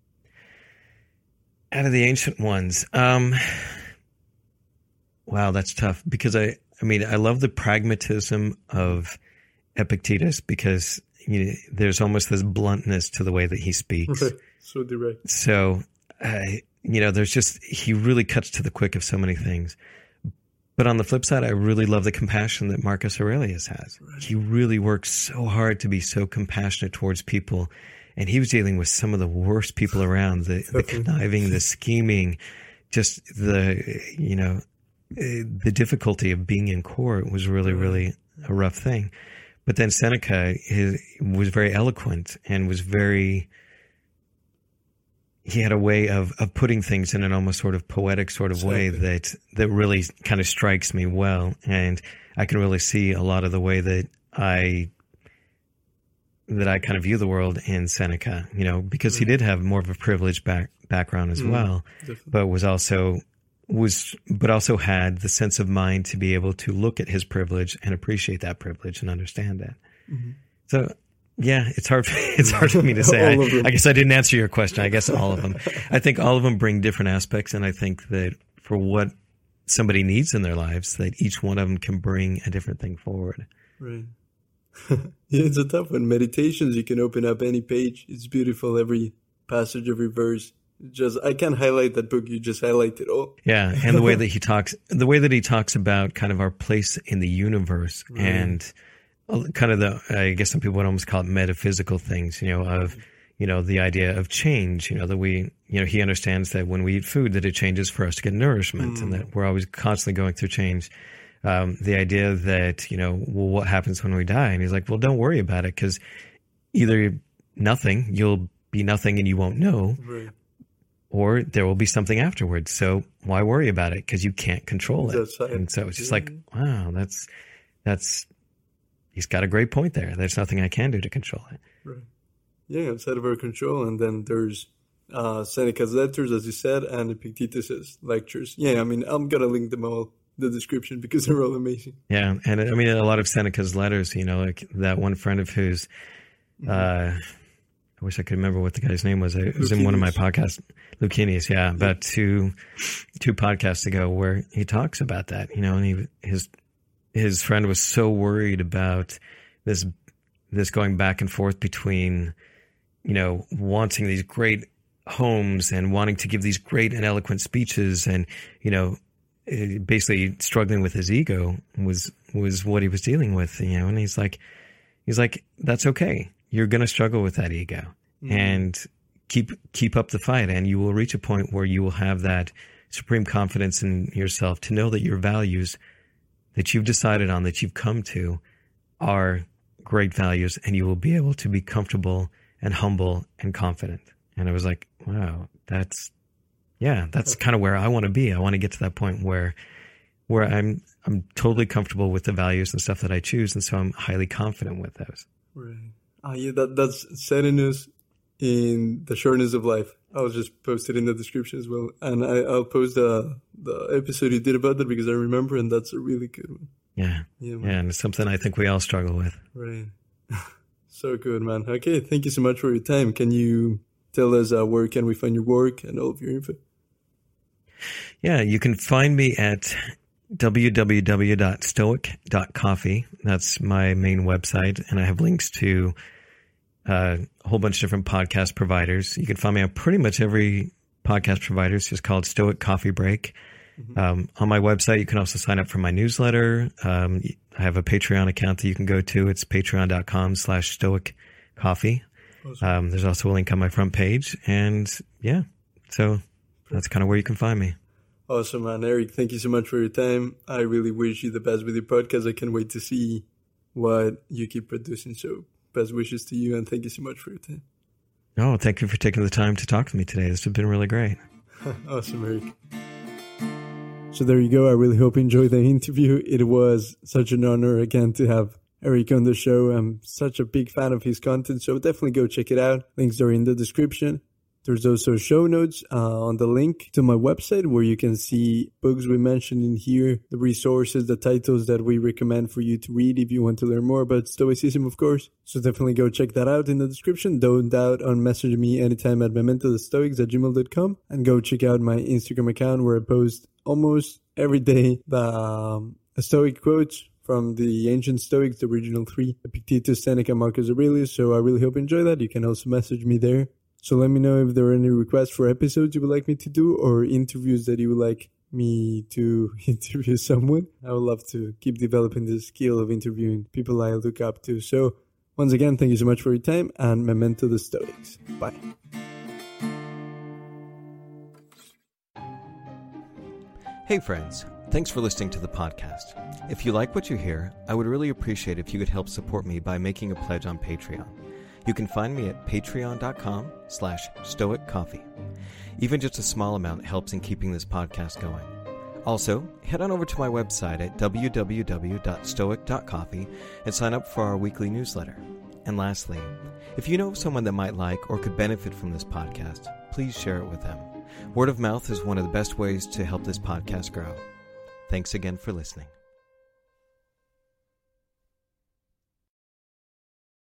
Out of the ancient ones. Wow, that's tough because I love the pragmatism of Epictetus because there's almost this bluntness to the way that he speaks. Right. So direct. So, he really cuts to the quick of so many things. But on the flip side, I really love the compassion that Marcus Aurelius has. Right. He really works so hard to be so compassionate towards people. And he was dealing with some of the worst people around, the conniving, the scheming, just the difficulty of being in court was really, really a rough thing. But then Seneca was very eloquent and he had a way of putting things in an almost sort of poetic sort of way that really kind of strikes me well. And I can really see a lot of the way that I kind of view the world in Seneca, because he did have more of a privileged background as well, definitely. but also had the sense of mind to be able to look at his privilege and appreciate that privilege and understand that. Mm-hmm. So, yeah, it's hard for me to say. I guess I didn't answer your question. I guess all of them. I think all of them bring different aspects, and I think that for what somebody needs in their lives, that each one of them can bring a different thing forward. Right. Yeah, it's a tough one. Meditations, you can open up any page. It's beautiful. Every passage, every verse. I can't highlight that book. You just highlighted all. Yeah, and the way that he talks about kind of our place in the universe and kind of I guess some people would almost call it metaphysical things, the idea of change, that he understands that when we eat food, that it changes for us to get nourishment and that we're always constantly going through change. The idea that, what happens when we die? And he's like, well, don't worry about it because either you'll be nothing and you won't know. Right. Or there will be something afterwards. So why worry about it? Because you can't control it. And so it's just like, wow, that's, he's got a great point there. There's nothing I can do to control it. Right. Yeah, outside of our control. And then there's Seneca's letters, as you said, and Epictetus's lectures. Yeah, I'm going to link them all in the description because they're all amazing. Yeah, and a lot of Seneca's letters, like that one friend of whose, I wish I could remember what the guy's name was. It was in one of my podcasts, Lucinius, about two podcasts ago, where he talks about that, and his friend was so worried about this going back and forth between, wanting these great homes and wanting to give these great and eloquent speeches and, basically struggling with his ego was what he was dealing with, and he's like, that's okay. You're going to struggle with that ego. and keep up the fight, and you will reach a point where you will have that supreme confidence in yourself to know that your values that you've decided on, that you've come to, are great values, and you will be able to be comfortable and humble and confident. And I was like, wow, that's kind of where I want to be. I want to get to that point where I'm totally comfortable with the values and stuff that I choose, and so I'm highly confident with those. Right. Yeah, that's sadness in the shortness of life. I'll just post it in the description as well, and I'll post the episode you did about that because I remember, and that's a really good one. Yeah, and it's something I think we all struggle with. Right. So good, man. Okay, thank you so much for your time. Can you tell us where can we find your work and all of your info? Yeah, you can find me at www.stoic.coffee. That's my main website, and I have links to a whole bunch of different podcast providers. You can find me on pretty much every podcast provider. It's just called Stoic Coffee Break. On my website, you can also sign up for my newsletter. I have a Patreon account that you can go to. It's patreon.com/stoiccoffee. Awesome. There's also a link on my front page. And yeah, so that's kind of where you can find me. Awesome, man. Eric, thank you so much for your time. I really wish you the best with your podcast. I can't wait to see what you keep producing. So best wishes to you, and thank you so much for your time. Oh, thank you for taking the time to talk to me today. This has been really great. Awesome, Eric. So there you go. I really hope you enjoyed the interview. It was such an honor again to have Eric on the show. I'm such a big fan of his content, so definitely go check it out. Links are in the description. There's also show notes on the link to my website where you can see books we mentioned in here, the resources, the titles that we recommend for you to read if you want to learn more about Stoicism, of course. So definitely go check that out in the description. Don't doubt on messaging me anytime at mementothestoics@gmail.com, and go check out my Instagram account where I post almost every day a Stoic quotes from the ancient Stoics, the original three, Epictetus, Seneca, Marcus Aurelius. So I really hope you enjoy that. You can also message me there. So let me know if there are any requests for episodes you would like me to do, or interviews that you would like me to interview someone. I would love to keep developing the skill of interviewing people I look up to. So once again, thank you so much for your time, and memento the Stoics. Bye. Hey friends, thanks for listening to the podcast. If you like what you hear, I would really appreciate if you could help support me by making a pledge on Patreon. You can find me at patreon.com/stoiccoffee. Even just a small amount helps in keeping this podcast going. Also, head on over to my website at www.stoic.coffee and sign up for our weekly newsletter. And lastly, if you know of someone that might like or could benefit from this podcast, please share it with them. Word of mouth is one of the best ways to help this podcast grow. Thanks again for listening.